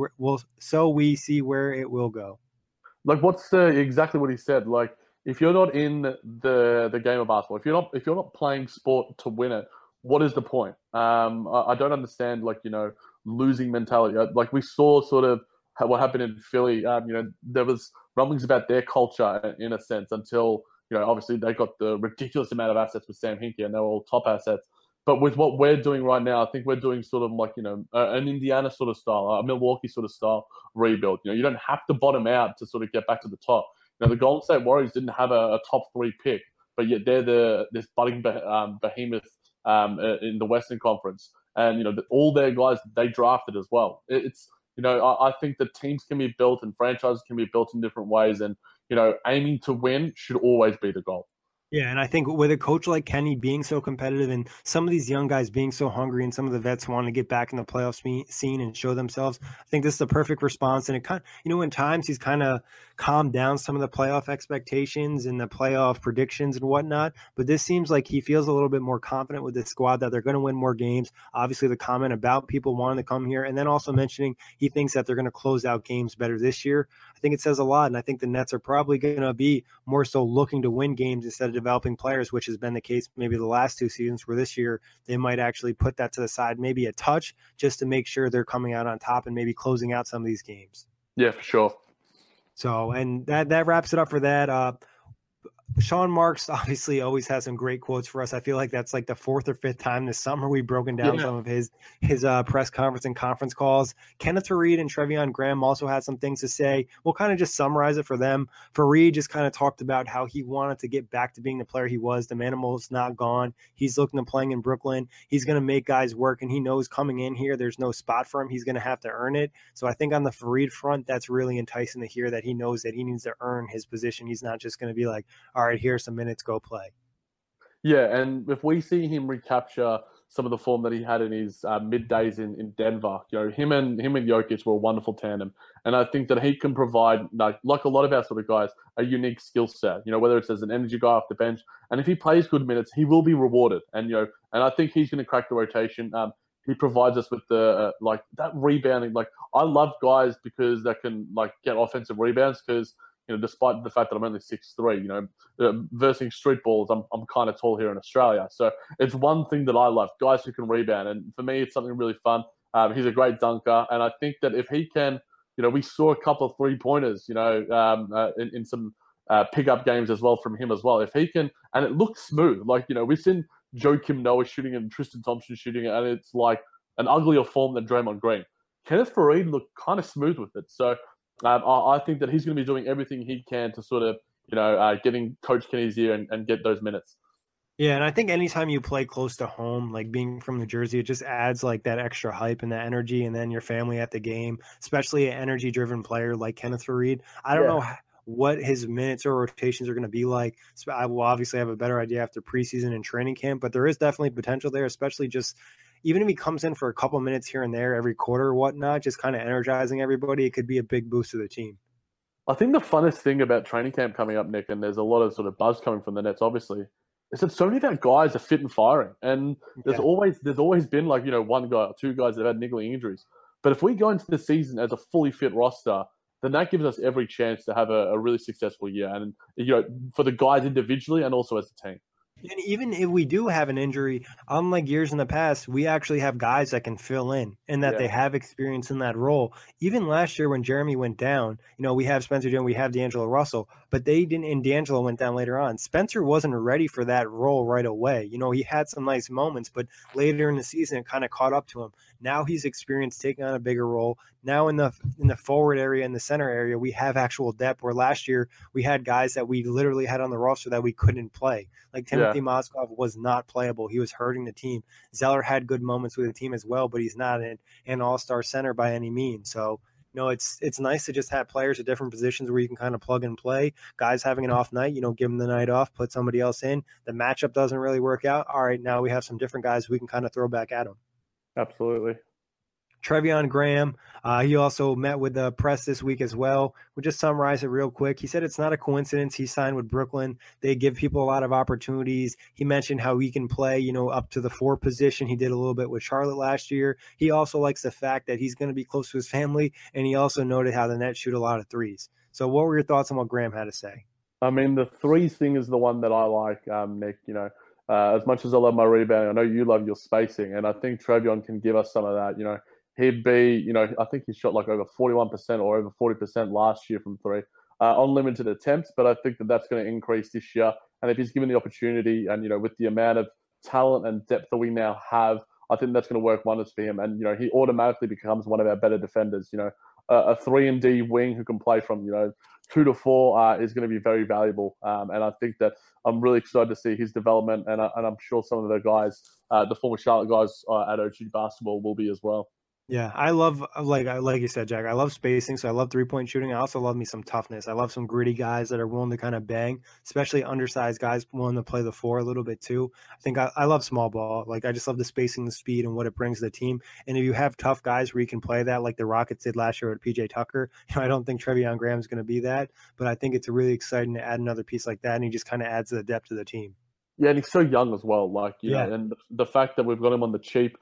where it will go. Like what's exactly what he said? Like if you're not in the game of basketball, if you're not playing sport to win it, what is the point? I don't understand losing mentality. Like we saw sort of what happened in Philly. There was rumblings about their culture in a sense until obviously they got the ridiculous amount of assets with Sam Hinkie and they were all top assets. But with what we're doing right now, I think we're doing sort of like an Indiana sort of style, a Milwaukee sort of style rebuild. You don't have to bottom out to sort of get back to the top. The Golden State Warriors didn't have a top 3 pick, but yet they're this budding behemoth in the Western Conference, and all their guys they drafted as well. It's I think that teams can be built and franchises can be built in different ways, and aiming to win should always be the goal. Yeah, and I think with a coach like Kenny being so competitive and some of these young guys being so hungry and some of the vets wanting to get back in the playoff scene and show themselves, I think this is the perfect response. And it kind of, in times he's kind of calmed down some of the playoff expectations and the playoff predictions and whatnot. But this seems like he feels a little bit more confident with this squad that they're going to win more games. Obviously, the comment about people wanting to come here and then also mentioning he thinks that they're going to close out games better this year. I think it says a lot. And I think the Nets are probably going to be more so looking to win games instead of developing players, which has been the case maybe the last 2 seasons, where this year they might actually put that to the side, maybe a touch, just to make sure they're coming out on top and maybe closing out some of these games. Yeah, for sure. So, and that wraps it up for that. Sean Marks obviously always has some great quotes for us. I feel like that's like the 4th or 5th time this summer we've broken down some of his press conference and conference calls. Kenneth Faried and Treveon Graham also had some things to say. We'll kind of just summarize it for them. Faried just kind of talked about how he wanted to get back to being the player he was. The Manimal's not gone. He's looking to playing in Brooklyn. He's going to make guys work, and he knows coming in here there's no spot for him. He's going to have to earn it. So I think on the Faried front, that's really enticing to hear that he knows that he needs to earn his position. He's not just going to be like, all right, here's some minutes, go play. Yeah, and if we see him recapture some of the form that he had in his mid-days in Denver, him and Jokic were a wonderful tandem. And I think that he can provide, like a lot of our sort of guys, a unique skill set, whether it's as an energy guy off the bench. And if he plays good minutes, he will be rewarded. And, and I think he's going to crack the rotation. He provides us with the, that rebounding. Like, I love guys because they can, get offensive rebounds because, despite the fact that I'm only 6'3", versus street balls, I'm kind of tall here in Australia. So it's one thing that I love, guys who can rebound. And for me, it's something really fun. He's a great dunker. And I think that if he can, we saw a couple of 3-pointers, in some pickup games as well from him as well. If he can, and it looks smooth. We've seen Joakim Noah shooting it and Tristan Thompson shooting it, and it's like an uglier form than Draymond Green. Kenneth Faried looked kind of smooth with it. So I think that he's going to be doing everything he can to sort of, getting Coach Kenny's ear and get those minutes. Yeah, and I think anytime you play close to home, like being from New Jersey, it just adds like that extra hype and that energy, and then your family at the game, especially an energy-driven player like Kenneth Faried. I don't know what his minutes or rotations are going to be like. So I will obviously have a better idea after preseason and training camp, but there is definitely potential there, especially just even if he comes in for a couple minutes here and there every quarter or whatnot, just kind of energizing everybody, it could be a big boost to the team. I think the funnest thing about training camp coming up, Nick, and there's a lot of sort of buzz coming from the Nets, obviously, is that so many of our guys are fit and firing. And there's always been one guy or 2 guys that have had niggling injuries. But if we go into the season as a fully fit roster, then that gives us every chance to have a really successful year. And, for the guys individually and also as a team. And even if we do have an injury, unlike years in the past, we actually have guys that can fill in and that they have experience in that role. Even last year when Jeremy went down, we have Spencer Jones, we have D'Angelo Russell, but they didn't, and D'Angelo went down later on. Spencer wasn't ready for that role right away. He had some nice moments, but later in the season, it kind of caught up to him. Now he's experienced taking on a bigger role. Now in the forward area, in the center area, we have actual depth, where last year we had guys that we literally had on the roster that we couldn't play. Like Timothy Mozgov was not playable. He was hurting the team. Zeller had good moments with the team as well, but he's not an all-star center by any means. So, it's nice to just have players at different positions where you can kind of plug and play. Guys having an off night, give them the night off, put somebody else in. The matchup doesn't really work out. All right, now we have some different guys we can kind of throw back at them. Absolutely. Treveon Graham, he also met with the press this week as well. We'll just summarize it real quick. He said it's not a coincidence he signed with Brooklyn. They give people a lot of opportunities. He mentioned how he can play, up to the 4 position. He did a little bit with Charlotte last year. He also likes the fact that he's going to be close to his family, and he also noted how the Nets shoot a lot of threes. So what were your thoughts on what Graham had to say? I mean, the threes thing is the one that I like, Nick. As much as I love my rebounding, I know you love your spacing, and I think Treveon can give us some of that, He'd be, I think he shot like over 41% or over 40% last year from 3 on limited attempts. But I think that that's going to increase this year. And if he's given the opportunity and, with the amount of talent and depth that we now have, I think that's going to work wonders for him. And, he automatically becomes one of our better defenders. A 3-and-D wing who can play from, 2 to 4 is going to be very valuable. And I think that I'm really excited to see his development. And I'm sure some of the guys, the former Charlotte guys at OG Basketball will be as well. Yeah, I love like you said, Jack. I love spacing, so I love 3-point shooting. I also love me some toughness. I love some gritty guys that are willing to kind of bang, especially undersized guys willing to play the four a little bit too. I think I love small ball. Like I just love the spacing, the speed, and what it brings to the team. And if you have tough guys where you can play that, like the Rockets did last year with PJ Tucker, I don't think Trevion Graham is going to be that, but I think it's really exciting to add another piece like that, and he just kind of adds to the depth of the team. Yeah, and he's so young as well. Like, Yeah. and the fact that we've got him on the cheap,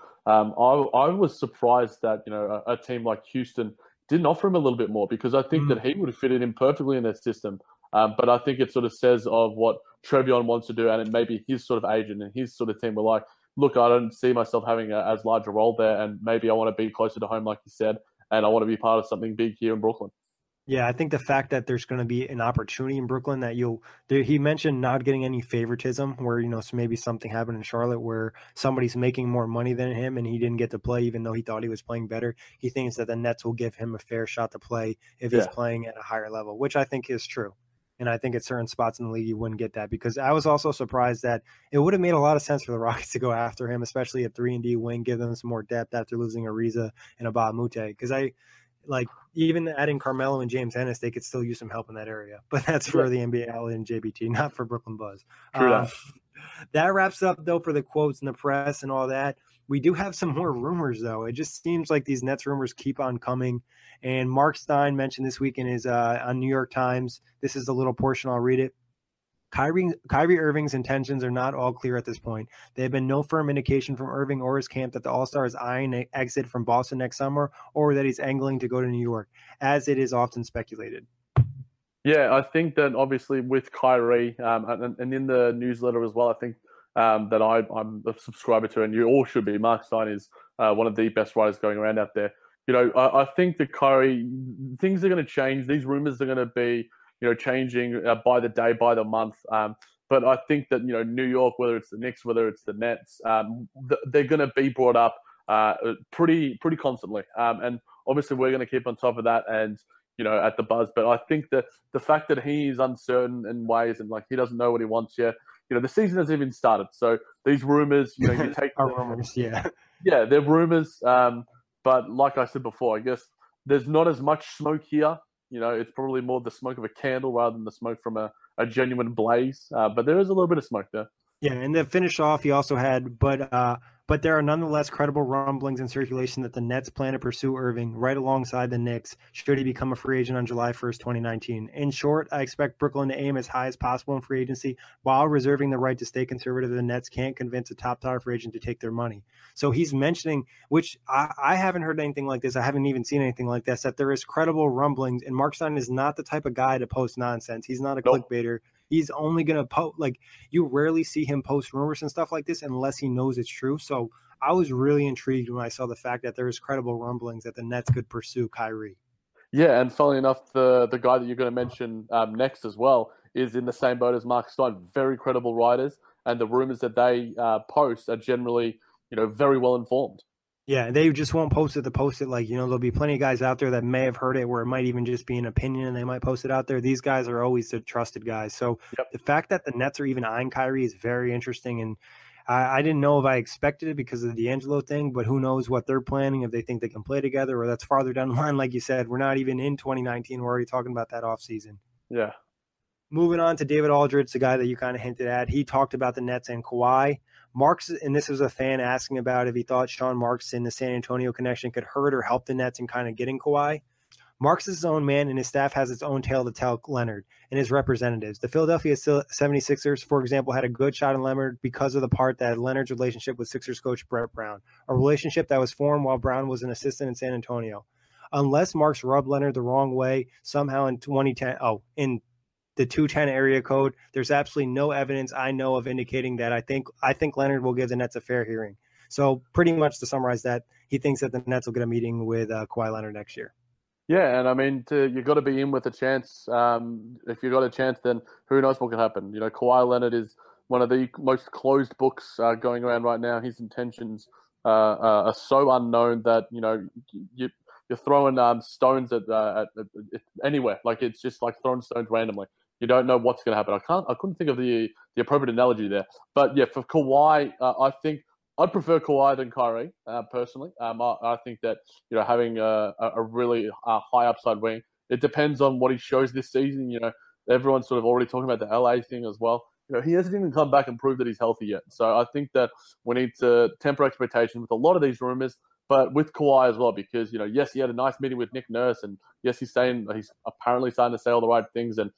I was surprised that, a team like Houston didn't offer him a little bit more because I think that Mm. he would have fitted in perfectly in their system. But I think it sort of says of what Trevion wants to do, and it maybe his sort of agent and his sort of team were like, look, I don't see myself having as large a role there, and maybe I want to be closer to home, like you said, and I want to be part of something big here in Brooklyn. Yeah, I think the fact that there's going to be an opportunity in Brooklyn that he mentioned not getting any favoritism where, so maybe something happened in Charlotte where somebody's making more money than him and he didn't get to play even though he thought he was playing better. He thinks that the Nets will give him a fair shot to play if he's Yeah. playing at a higher level, which I think is true. And I think at certain spots in the league, you wouldn't get that because I was also surprised that it would have made a lot of sense for the Rockets to go after him, especially a 3-and-D wing, give them some more depth after losing Ariza and Abba Mute. Because like even adding Carmelo and James Ennis, they could still use some help in that area. But that's Yeah, for the NBA and JBT, not for Brooklyn Buzz. true Um, that. that wraps up though for the quotes and the press and all that. We do have some more rumors though. It just seems like these Nets rumors keep on coming. And Mark Stein mentioned this week in his on New York Times. This is a little portion. I'll read it. Kyrie Irving's intentions are not all clear at this point. There have been no firm indication from Irving or his camp that the All-Star is eyeing an exit from Boston next summer or that he's angling to go to New York, as it is often speculated. Yeah, I think that obviously with Kyrie, and in the newsletter as well, I think that I'm a subscriber to, and you all should be. Mark Stein is one of the best writers going around out there. I think that Kyrie, things are going to change. These rumors are going to be, changing by the day, by the month. But I think that, New York, whether it's the Knicks, whether it's the Nets, they're going to be brought up pretty constantly. And obviously, we're going to keep on top of that and at the Buzz. But I think that the fact that he is uncertain in ways and like he doesn't know what he wants yet. The season hasn't even started. So these rumors, you take Our them. rumors, yeah. Yeah, they're rumors. But like I said before, I guess there's not as much smoke here. It's probably more the smoke of a candle rather than the smoke from a genuine blaze. But there is a little bit of smoke there. Yeah, and to finish off, he also had, but there are nonetheless credible rumblings in circulation that the Nets plan to pursue Irving right alongside the Knicks should he become a free agent on July 1st, 2019. In short, I expect Brooklyn to aim as high as possible in free agency while reserving the right to stay conservative. The Nets can't convince a top-tier free agent to take their money. So he's mentioning, which I haven't heard anything like this. I haven't even seen anything like this, that there is credible rumblings, and Mark Stein is not the type of guy to post nonsense. He's not a Nope. clickbaiter. He's only going to post, like, you rarely see him post rumors and stuff like this unless he knows it's true. So I was really intrigued when I saw the fact that there was credible rumblings that the Nets could pursue Kyrie. Yeah, and funnily enough, the guy that you're going to mention next as well is in the same boat as Mark Stein. Very credible writers, and the rumors that they post are generally, very well informed. Yeah, they just won't post it to post it. Like, there'll be plenty of guys out there that may have heard it where it might even just be an opinion and they might post it out there. These guys are always the trusted guys. So Yep. the fact that the Nets are even eyeing Kyrie is very interesting. And I didn't know if I expected it because of the D'Angelo thing, but who knows what they're planning, if they think they can play together or that's farther down the line. Like you said, we're not even in 2019. We're already talking about that offseason. Yeah. Moving on to David Aldridge, the guy that you kind of hinted at, he talked about the Nets and Kawhi. Marks, and this was a fan asking about if he thought Sean Marks and the San Antonio connection could hurt or help the Nets in kind of getting Kawhi. Marks is his own man, and his staff has its own tale to tell Leonard and his representatives. The Philadelphia 76ers, for example, had a good shot in Leonard because of the part that Leonard's relationship with Sixers coach Brett Brown, a relationship that was formed while Brown was an assistant in San Antonio. Unless Marks rubbed Leonard the wrong way somehow in 2010, in the 210 area code, there's absolutely no evidence I know of indicating that. I think Leonard will give the Nets a fair hearing. So pretty much to summarize that, he thinks that the Nets will get a meeting with Kawhi Leonard next year. Yeah, and I mean, you've got to be in with a chance. If you've got a chance, then who knows what could happen? Kawhi Leonard is one of the most closed books going around right now. His intentions are so unknown that you're throwing stones at anywhere. Like it's just like throwing stones randomly. You don't know what's going to happen. I couldn't think of the appropriate analogy there. But yeah, for Kawhi, I think I'd prefer Kawhi than Kyrie, personally. I think that having a really high upside wing. It depends on what he shows this season. Everyone's sort of already talking about the LA thing as well. He hasn't even come back and proved that he's healthy yet. So I think that we need to temper expectations with a lot of these rumors, but with Kawhi as well, because yes, he had a nice meeting with Nick Nurse, and yes, he's apparently starting to say all the right things, and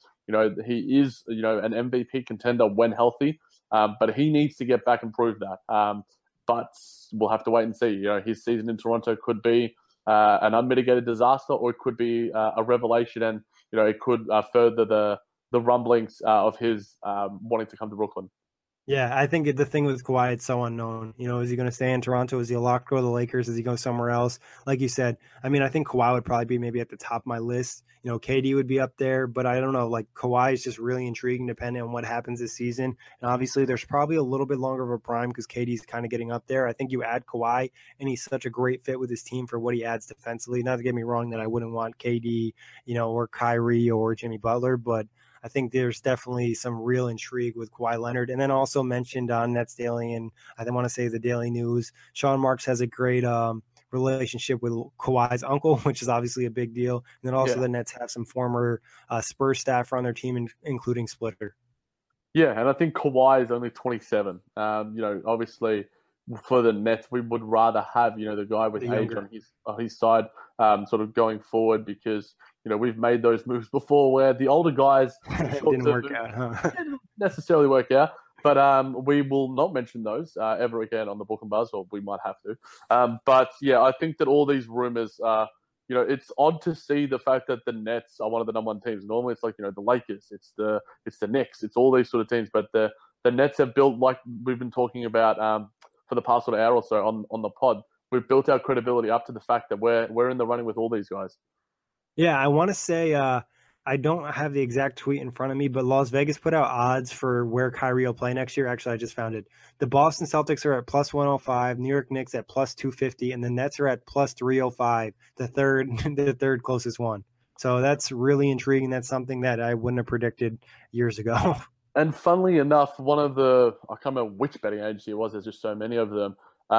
he is an MVP contender when healthy, but he needs to get back and prove that. But we'll have to wait and see. His season in Toronto could be an unmitigated disaster, or it could be a revelation, and it could further the rumblings of his wanting to come to Brooklyn. Yeah, I think the thing with Kawhi, it's so unknown. Is he going to stay in Toronto? Is he a lock to go to the Lakers? Does he go somewhere else? Like you said, I mean, I think Kawhi would probably be maybe at the top of my list. KD would be up there, but I don't know. Like Kawhi is just really intriguing depending on what happens this season. And obviously, there's probably a little bit longer of a prime because KD's kind of getting up there. I think you add Kawhi, and he's such a great fit with his team for what he adds defensively. Not to get me wrong that I wouldn't want KD, or Kyrie or Jimmy Butler, but I think there's definitely some real intrigue with Kawhi Leonard. And then also mentioned on Nets Daily, and I want to say the Daily News, Sean Marks has a great relationship with Kawhi's uncle, which is obviously a big deal. And then also the Nets have some former Spurs staffer on their team, including Splitter. Yeah, and I think Kawhi is only 27. Obviously for the Nets, we would rather have the guy with age on his side, sort of going forward, because we've made those moves before where the older guys didn't work out, huh? Didn't necessarily work out. But we will not mention those ever again on the Book and Buzz, or we might have to. But yeah, I think that all these rumors it's odd to see the fact that the Nets are one of the number one teams. Normally, it's like the Lakers, it's the Knicks, it's all these sort of teams. But the Nets have built, like we've been talking about for the past sort of hour or so on the pod. We've built our credibility up to the fact that we're in the running with all these guys. Yeah, I want to say I don't have the exact tweet in front of me, but Las Vegas put out odds for where Kyrie will play next year. Actually, I just found it. The Boston Celtics are at plus 105, New York Knicks at plus 250, and the Nets are at plus 305, the third closest one. So that's really intriguing. That's something that I wouldn't have predicted years ago. And funnily enough, one of I can't remember which betting agency it was, there's just so many of them,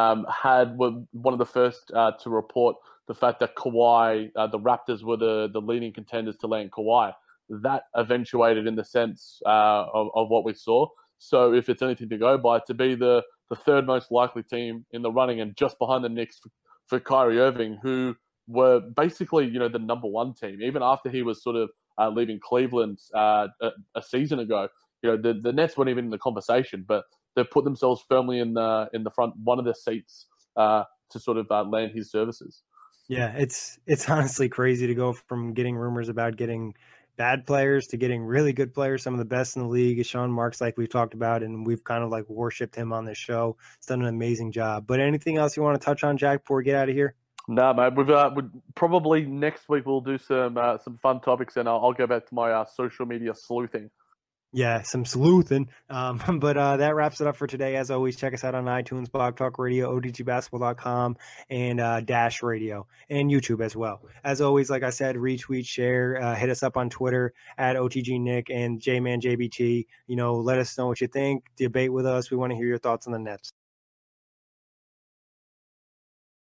had one of the first to report the fact that Kawhi, the Raptors were the leading contenders to land Kawhi. That eventuated in the sense of what we saw. So if it's anything to go by, to be the third most likely team in the running and just behind the Knicks for Kyrie Irving, who were basically, the number one team, even after he was sort of leaving Cleveland a season ago. The Nets weren't even in the conversation, but they've put themselves firmly in the front, one of the seats to sort of land his services. Yeah, it's honestly crazy to go from getting rumors about getting bad players to getting really good players. Some of the best in the league is Sean Marks, like we've talked about, and we've kind of like worshipped him on this show. He's done an amazing job. But anything else you want to touch on, Jack, before we get out of here? No, mate. We've probably next week we'll do some fun topics, and I'll go back to my social media sleuthing. Yeah, some sleuthing. But that wraps it up for today. As always, check us out on iTunes, Blog Talk Radio, OTGBasketball.com, and Dash Radio, and YouTube as well. As always, like I said, retweet, share, hit us up on Twitter at OTGNick and JManJBT. Let us know what you think. Debate with us. We want to hear your thoughts on the Nets.